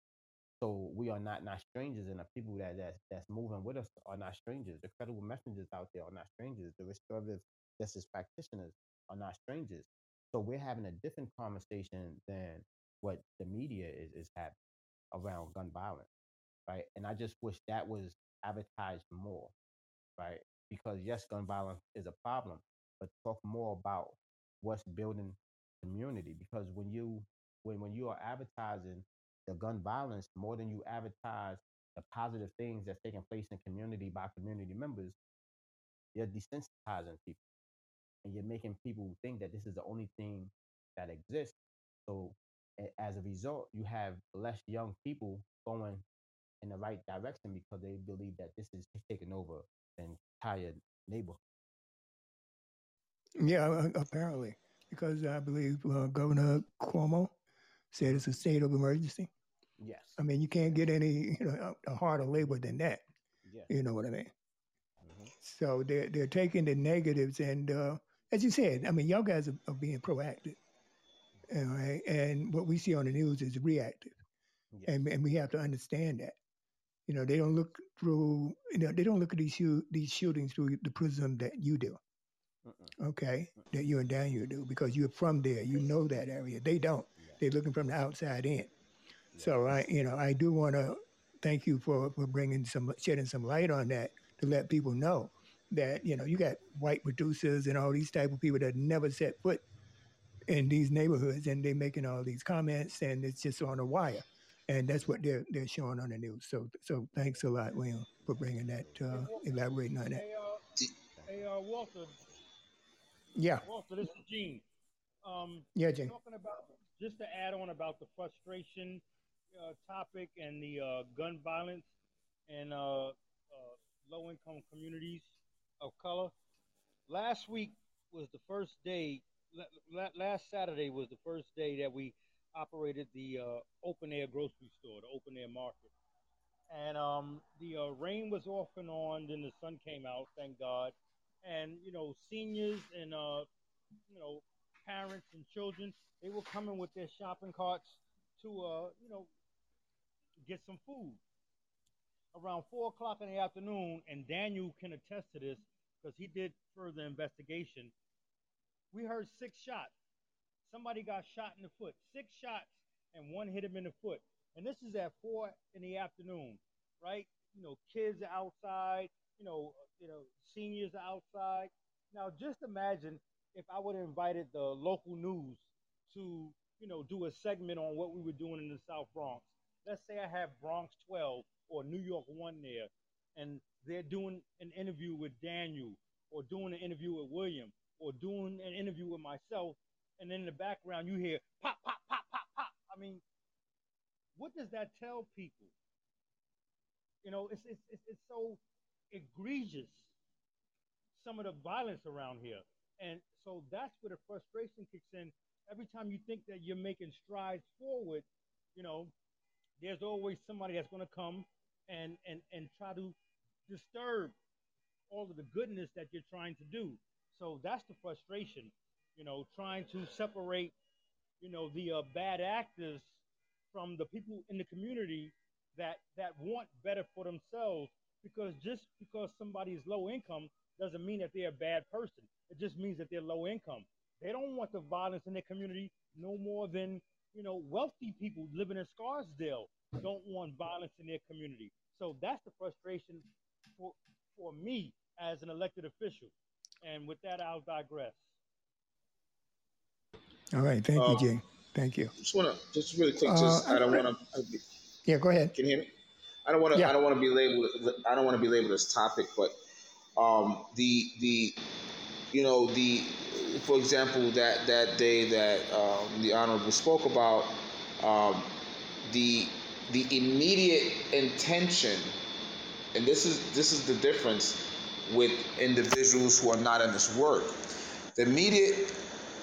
So we are not strangers, and the people that's moving with us are not strangers. The credible messengers out there are not strangers. The restorative justice practitioners are not strangers. So we're having a different conversation than what the media is having around gun violence, right? And I just wish that was advertised more, right? Because yes, gun violence is a problem, but talk more about what's building community. Because when you are advertising the gun violence more than you advertise the positive things that's taking place in community by community members, you're desensitizing people and you're making people think that this is the only thing that exists. So as a result, you have less young people going in the right direction because they believe that this is taking over an entire neighborhood. Yeah, apparently, because I believe Governor Cuomo said it's a state of emergency. Yes. I mean, you can't get any a harder label than that. Yes. You know what I mean? Hmm. So they're taking the negatives, and as you said, I mean, y'all guys are being proactive, all right? And what we see on the news is reactive, Yes. and we have to understand that. You know, they don't look through. You know, they don't look at these shootings through the prism that you do. Mm-mm. Okay, that you and Daniel do because you're from there. You know that area. They don't. Yes. They're looking from the outside in. Yes. So I do want to thank you for shedding some light on that to let people know that you got white producers and all these type of people that never set foot in these neighborhoods, and they're making all these comments, and it's just on a wire, and that's what they're showing on the news. So thanks a lot, William, for bringing that, elaborating on that. Walter. Yeah. Walter, this is Gene. Yeah, Gene. Talking about, just to add on about the frustration topic and the gun violence and low-income communities of color. Last week was the first day. Last Saturday was the first day that we operated the open-air grocery store, the open-air market. And the rain was off and on, then the sun came out, thank God. And, seniors and, parents and children, they were coming with their shopping carts to, get some food. Around 4 o'clock in the afternoon, and Daniel can attest to this because he did further investigation, we heard 6 shots. Somebody got shot in the foot. 6 shots, and one hit him in the foot. And this is at 4 in the afternoon, right? Kids are outside, seniors are outside. Now, just imagine if I would have invited the local news to, do a segment on what we were doing in the South Bronx. Let's say I have Bronx 12 or New York 1 there, and they're doing an interview with Daniel, or doing an interview with William, or doing an interview with myself, and then in the background you hear pop, pop, pop, pop, pop. I mean, what does that tell people? It's so egregious, some of the violence around here. And so that's where the frustration kicks in. Every time you think that you're making strides forward, there's always somebody that's going to come and try to disturb all of the goodness that you're trying to do. So that's the frustration, trying to separate, the bad actors from the people in the community that want better for themselves. Because just because somebody is low income doesn't mean that they're a bad person. It just means that they're low income. They don't want the violence in their community no more than, wealthy people living in Scarsdale don't want violence in their community. So that's the frustration for me as an elected official. And with that, I'll digress. All right. Thank you, Jay. Thank you. Just really quick, I don't want to. Yeah, go ahead. Can you hear me? I don't want to. Yeah. I don't want to be labeled. I don't want to be labeled this topic, but for example, that day that the Honorable spoke about, the immediate intention, and this is the difference with individuals who are not in this work. The immediate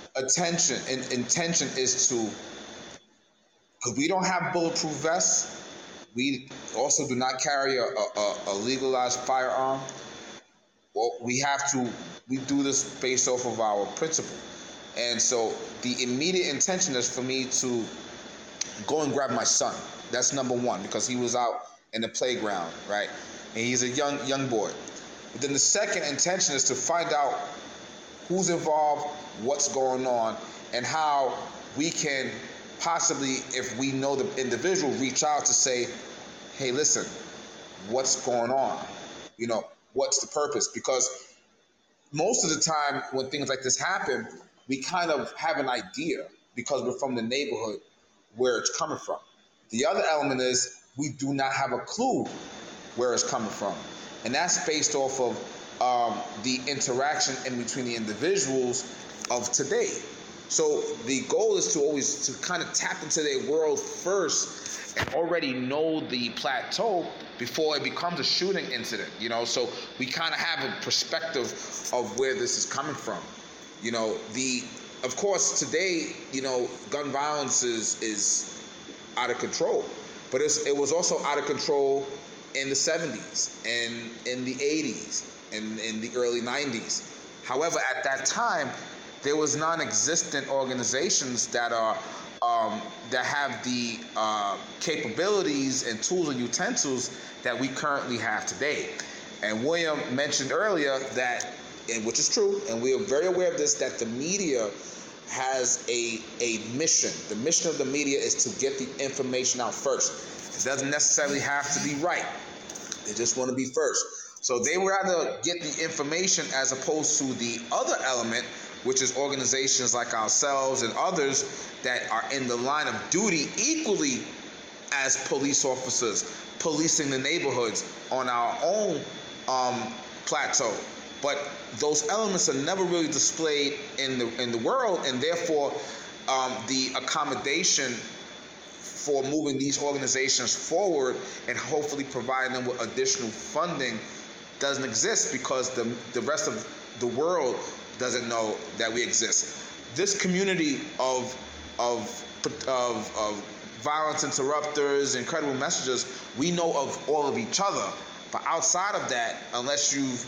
intention is to, because we don't have bulletproof vests, we also do not carry a legalized firearm. Well, we do this based off of our principle. And so the immediate intention is for me to go and grab my son. That's number one, because he was out in the playground, right? And he's a young boy. But then the second intention is to find out who's involved, what's going on, and how we can possibly, if we know the individual, reach out to say, hey, listen, what's going on? What's the purpose? Because most of the time when things like this happen, we kind of have an idea because we're from the neighborhood where it's coming from. The other element is we do not have a clue where it's coming from. And that's based off of the interaction in between the individuals of today. So the goal is to always to kind of tap into their world first and already know the plateau before it becomes a shooting incident, so we kind of have a perspective of where this is coming from. Of course, today, gun violence is out of control, but it was also out of control in the 70s and in the 80s and in the early 90s. However, at that time, there was non-existent organizations that have the capabilities and tools and utensils that we currently have today. And William mentioned earlier that, and which is true, and we are very aware of this, that the media has a mission. The mission of the media is to get the information out first. It doesn't necessarily have to be right. They just want to be first. So they would rather get the information as opposed to the other element, which is organizations like ourselves and others that are in the line of duty equally as police officers, policing the neighborhoods on our own plateau. But those elements are never really displayed in the world, and therefore the accommodation for moving these organizations forward and hopefully providing them with additional funding doesn't exist because the rest of the world doesn't know that we exist. This community of violence interrupters, incredible messengers, we know of all of each other. But outside of that, unless you've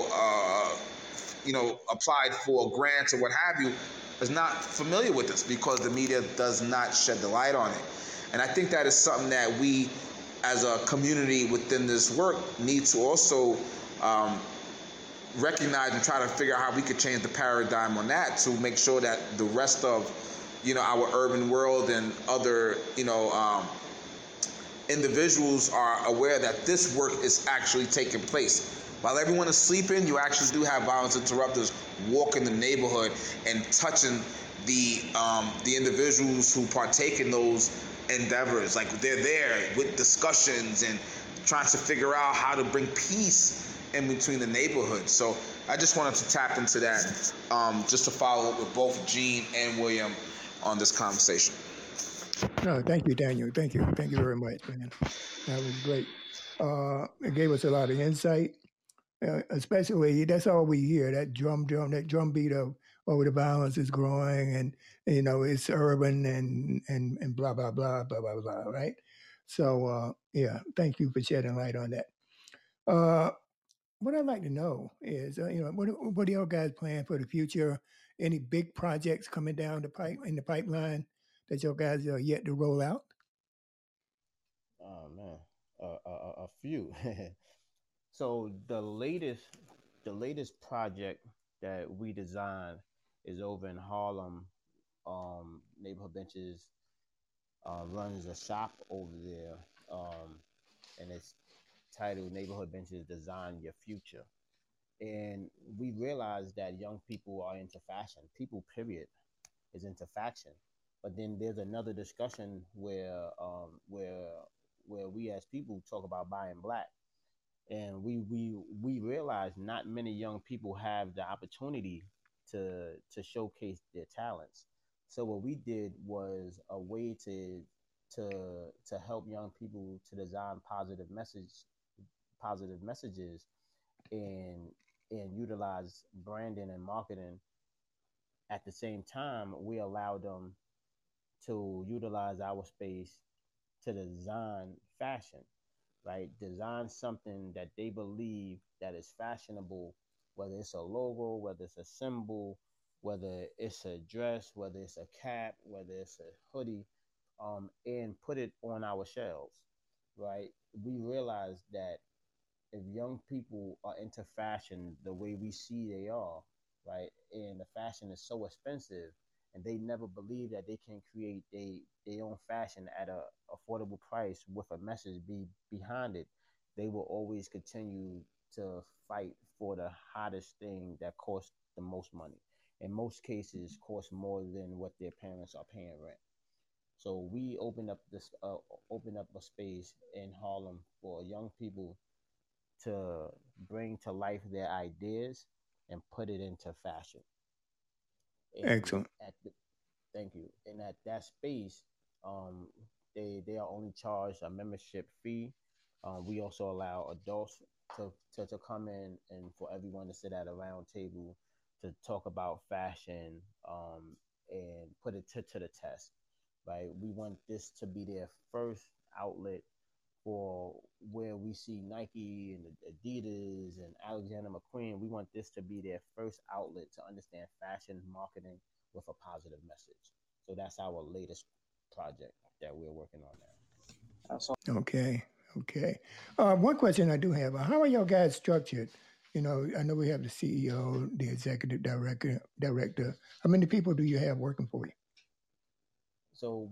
applied for grants or what have you, is not familiar with this because the media does not shed the light on it. And I think that is something that we, as a community within this work, need to also recognize and try to figure out how we could change the paradigm on that to make sure that the rest of, our urban world and other, individuals are aware that this work is actually taking place. While everyone is sleeping, you actually do have violence interrupters walking the neighborhood and touching the individuals who partake in those endeavors. Like they're there with discussions and trying to figure out how to bring peace in between the neighborhoods. So I just wanted to tap into that, just to follow up with both Gene and William on this conversation. No, thank you, Daniel. Thank you very much, man. That was great. It gave us a lot of insight. Especially, that's all we hear. That drum beat of the violence is growing, and it's urban and blah blah blah blah blah blah. Right. So thank you for shedding light on that. What I'd like to know is, what do y'all guys plan for the future? Any big projects coming down the pipeline that y'all guys are yet to roll out? Oh man, a few. So the latest project that we designed is over in Harlem. Neighborhood Benches runs a shop over there, and it's titled Neighborhood Benches Design Your Future. And we realized that young people are into fashion. People, period, is into fashion. But then there's another discussion where we as people talk about buying black, and we realize not many young people have the opportunity to showcase their talents. So what we did was a way to help young people to design positive messages and utilize branding and marketing. At the same time, we allow them to utilize our space to design fashion, right? Design something that they believe that is fashionable, whether it's a logo, whether it's a symbol, whether it's a dress, whether it's a cap, whether it's a hoodie, and put it on our shelves, right? We realize that if young people are into fashion the way we see they are, right, and the fashion is so expensive, and they never believe that they can create their own fashion at a affordable price with a message behind it, they will always continue to fight for the hottest thing that costs the most money. In most cases, costs more than what their parents are paying rent. So we opened up a space in Harlem for young people to bring to life their ideas and put it into fashion. And Excellent. at the thank you. And at that space, um, they are only charged a membership fee. We also allow adults to come in and for everyone to sit at a round table to talk about fashion, and put it to the test. Right? We want this to be their first outlet for where we see Nike and Adidas and Alexander McQueen. We want this to be their first outlet to understand fashion marketing with a positive message. So that's our latest project that we're working on now. Okay. Okay. One question I do have: how are y'all guys structured? I know we have the CEO, the executive director. How many people do you have working for you? So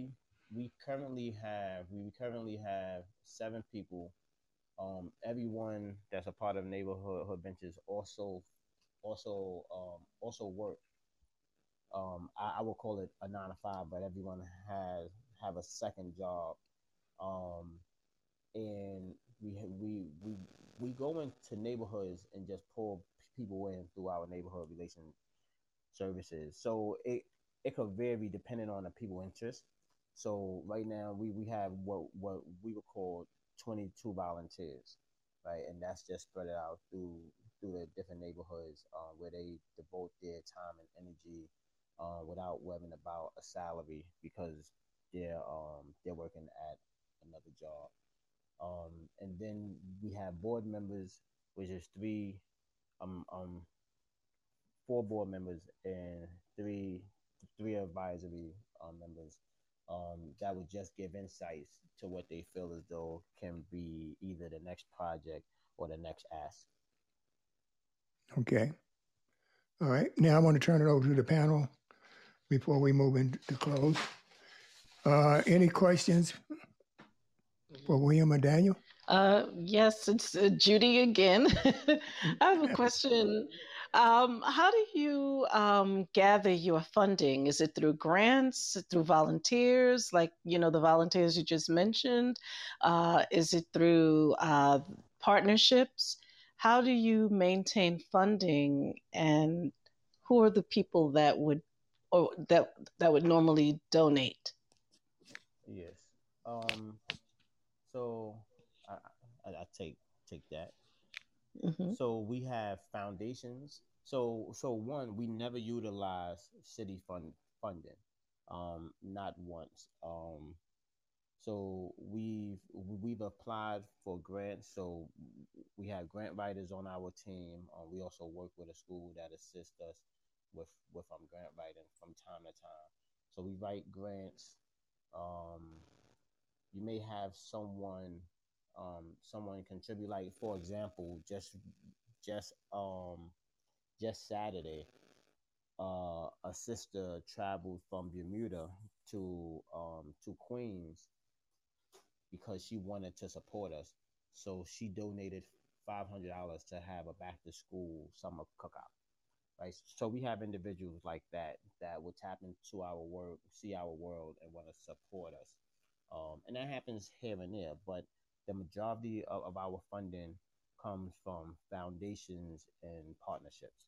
we currently have 7 people. Everyone that's a part of neighborhood benches also work. I would call it a 9 to 5, but everyone has have a second job. Um, and we go into neighborhoods and just pull people in through our neighborhood relation services. So it could vary depending on the people interest. So right now we have what we would call 22 volunteers, right, and that's just spread out through the different neighborhoods where they devote their time and energy without worrying about a salary because they're working at another job. And then we have board members, which is um um 4 board members and three advisory members that would just give insights to what they feel as though can be either the next project or the next ask. Okay. All right. Now I want to turn it over to the panel before we move into close. Any questions for William or Daniel? Yes, it's Judy again. I have a question. How do you gather your funding? Is it through grants, through volunteers, like the volunteers you just mentioned? Is it through partnerships? How do you maintain funding, and who are the people that would or that would normally donate? Yes. Um. So I I take that. Hmm. So we have foundations. So one, we never utilize city funding, not once. So we've applied for grants. So we have grant writers on our team. We also work with a school that assists us with grant writing from time to time. So we write grants. Um, you may have someone contribute, like for example, just um just Saturday, a sister traveled from Bermuda to Queens because she wanted to support us. So she donated $500 to have a back to school summer cookout. Right. So we have individuals like that will tap into our work, see our world, and want to support us. And that happens here and there, but the majority of our funding comes from foundations and partnerships.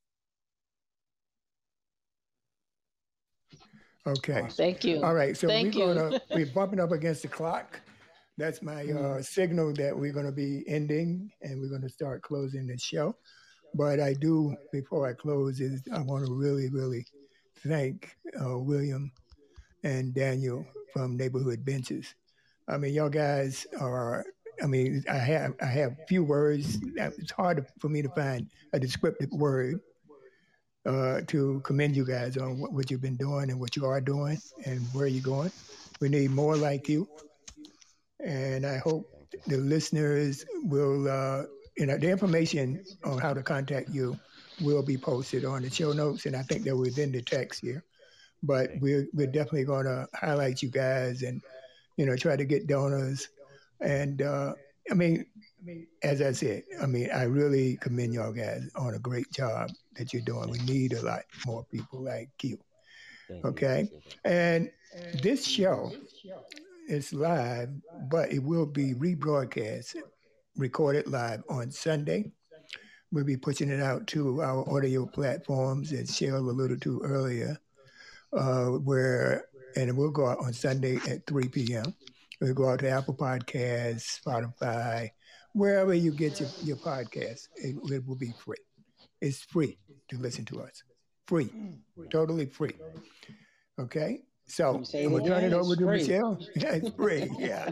Okay. Awesome. Thank you. All right. So Thank you. we're bumping up against the clock. That's my signal that we're going to be ending and we're going to start closing the show. But I do, before I close, I want to really, really thank William and Daniel from Neighborhood Benches. I mean, y'all guys are. I mean, I have few words. It's hard for me to find a descriptive word to commend you guys on what you've been doing and what you are doing and where you're going. We need more like you, and I hope the listeners will. The information on how to contact you will be posted on the show notes, and I think they're within the text here. But we're definitely going to highlight you guys and try to get donors. And I mean, as I said, I mean, I really commend y'all guys on a great job that you're doing. We need a lot more people like you. Okay. And this show is live, but it will be rebroadcast, recorded live on Sunday. We'll be pushing it out to our audio platforms, as Cheryl alluded to earlier, and it will go out on Sunday at 3 p.m. We'll go out to Apple Podcasts, Spotify, wherever you get your podcasts. It will be free. It's free to listen to us. Free. Totally free. Okay? So we'll turn it over to Michelle. Yeah, it's free. Yeah.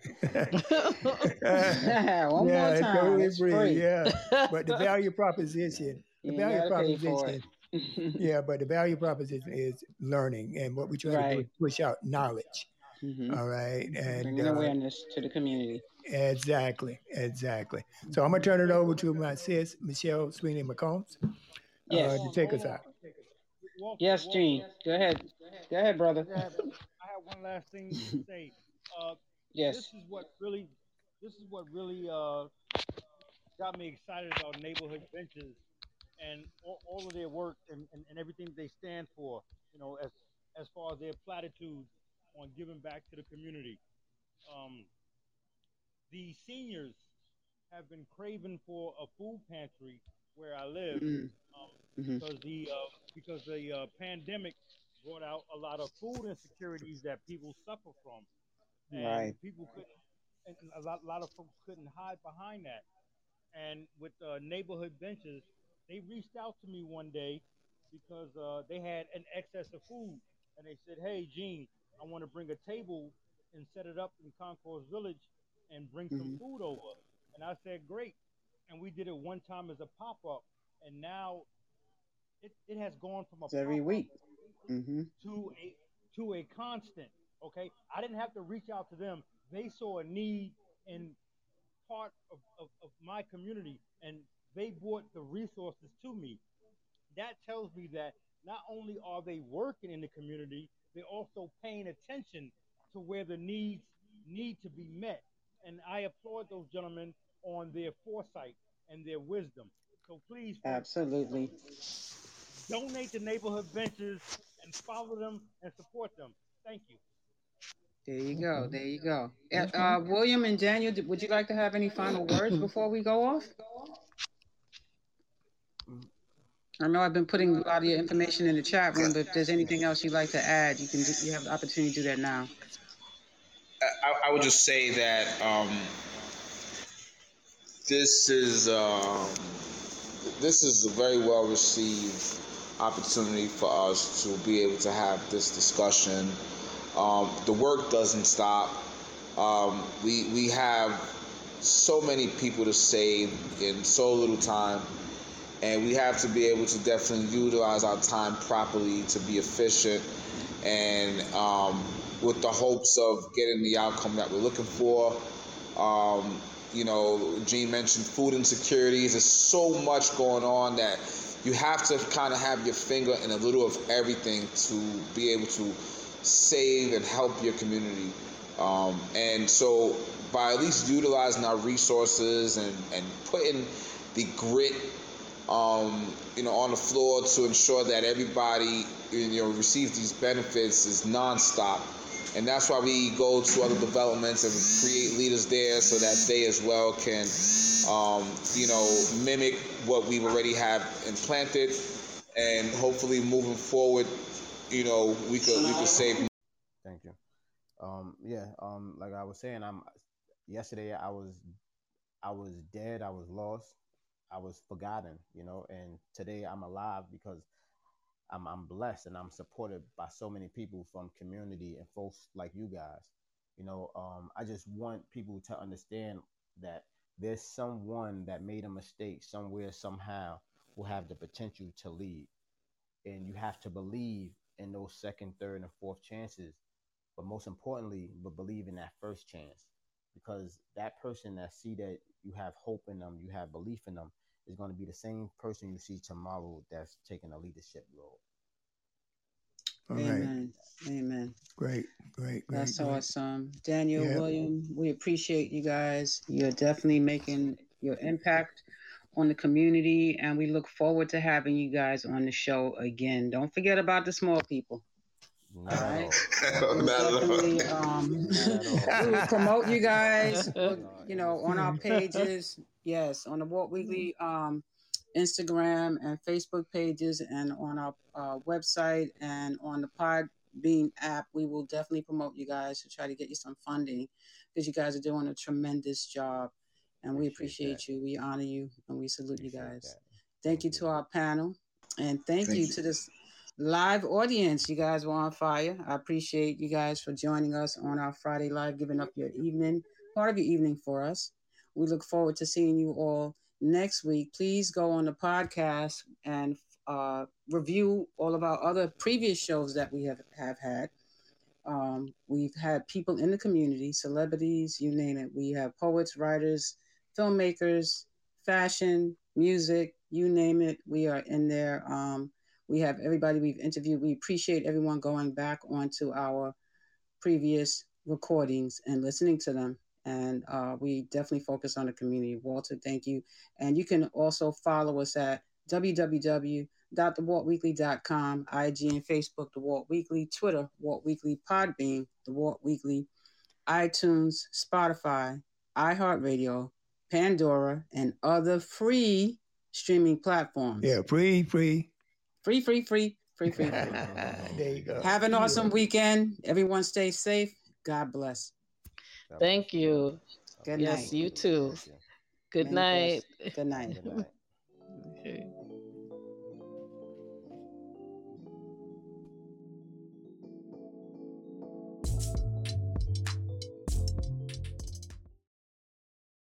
One more It's time. totally It's free. free. Yeah. But the value proposition, You gotta pay for it. yeah, but the value proposition is learning. And what we try to do is Right. push out knowledge. Mhm. All right. And Bringing awareness to the community. exactly. So I'm going to turn it over to my sis, Michelle Sweeney McCombs, Yes. to take us out. Yes, Gene. Go ahead. Go ahead, brother. I have one last thing to say. Yes. This is what really got me excited about neighborhood benches. and all of their work and everything they stand for, as far as their platitudes on giving back to the community. Um, the seniors have been craving for a food pantry where I live, Mm-hmm. because the pandemic brought out a lot of food insecurities that people suffer from, and Right. people couldn't, and a lot of folks couldn't hide behind that. And with neighborhood benches, they reached out to me one day because they had an excess of food, and they said, "Hey, Gene, I want to bring a table and set it up in Concourse Village and bring some Mm-hmm. food over." And I said, "Great." And we did it one time as a pop up, and now it has gone from a It's every pop up week. Mm-hmm. to a constant. Okay, I didn't have to reach out to them. They saw a need in part of my community, and they brought the resources to me. That tells me that not only are they working in the community, they're also paying attention to where the needs need to be met. And I applaud those gentlemen on their foresight and their wisdom. So please, folks, Absolutely. donate to neighborhood benches and follow them and support them. Thank you. There you go. Okay. There you go. Okay. William and Daniel, would you like to have any final words before we go off? Mm, I know I've been putting a lot of your information in the chat room, but if there's anything else you'd like to add, you have the opportunity to do that now. I would just say that this is this is a very well received opportunity for us to be able to have this discussion. The work doesn't stop. We have so many people to save in so little time, and we have to be able to definitely utilize our time properly to be efficient and with the hopes of getting the outcome that we're looking for. Um, Gene mentioned food insecurities. There's so much going on that you have to kind of have your finger in a little of everything to be able to save and help your community. And so by at least utilizing our resources and putting the grit on the floor to ensure that everybody, receives these benefits is nonstop. And that's why we go to other developments and create leaders there so that they as well can, mimic what we already have implanted, and hopefully moving forward, we could save. thank you. Yeah. Like I was saying, yesterday I was dead. I was lost. I was forgotten. And today I'm alive because I'm blessed and I'm supported by so many people from community and folks like you guys. I just want people to understand that there's someone that made a mistake somewhere somehow who have the potential to lead, and you have to believe in those second, third, and fourth chances. But most importantly, but believe in that first chance, because that person that see that you have hope in them, you have belief in them, is going to be the same person you see tomorrow that's taking a leadership role. All right. Amen. Amen. Great. That's Great. awesome. Daniel, Yeah. William, we appreciate you guys. You're definitely making your impact on the community, and we look forward to having you guys on the show again. Don't forget about the small people. Not All at right. all. We'll Not at all. definitely Not at we will all. promote you guys, No, on our anytime. pages. Yes, on the Walt Weekly Instagram and Facebook pages, and on our website and on the Podbean app. We will definitely promote you guys to try to get you some funding, because you guys are doing a tremendous job, and we Appreciate that. appreciate you. We honor you, and we salute you Appreciate guys. that. Thank you Thank you. to our panel, and thank Thank you you. to this live audience. You guys were on fire. I appreciate you guys for joining us on our Friday Live, giving up your evening, part of your evening for us. We look forward to seeing you all next week. Please go on the podcast and review all of our other previous shows that we have had. We've had people in the community, celebrities, you name it. We have poets, writers, filmmakers, fashion, music, you name it. We are in there. We have everybody we've interviewed. We appreciate everyone going back onto our previous recordings and listening to them. And we definitely focus on the community. Walter, thank you. And you can also follow us at www.thewaltweekly.com, IG and Facebook, The Walt Weekly, Twitter, Walt Weekly, Podbean, The Walt Weekly, iTunes, Spotify, iHeartRadio, Pandora, and other free streaming platforms. Yeah, free. Free. There you go. Have an awesome weekend. Everyone stay safe. God bless. Thank you. Good Yes, night. you too. Good Many night. blessings. Good night. Good night. Okay.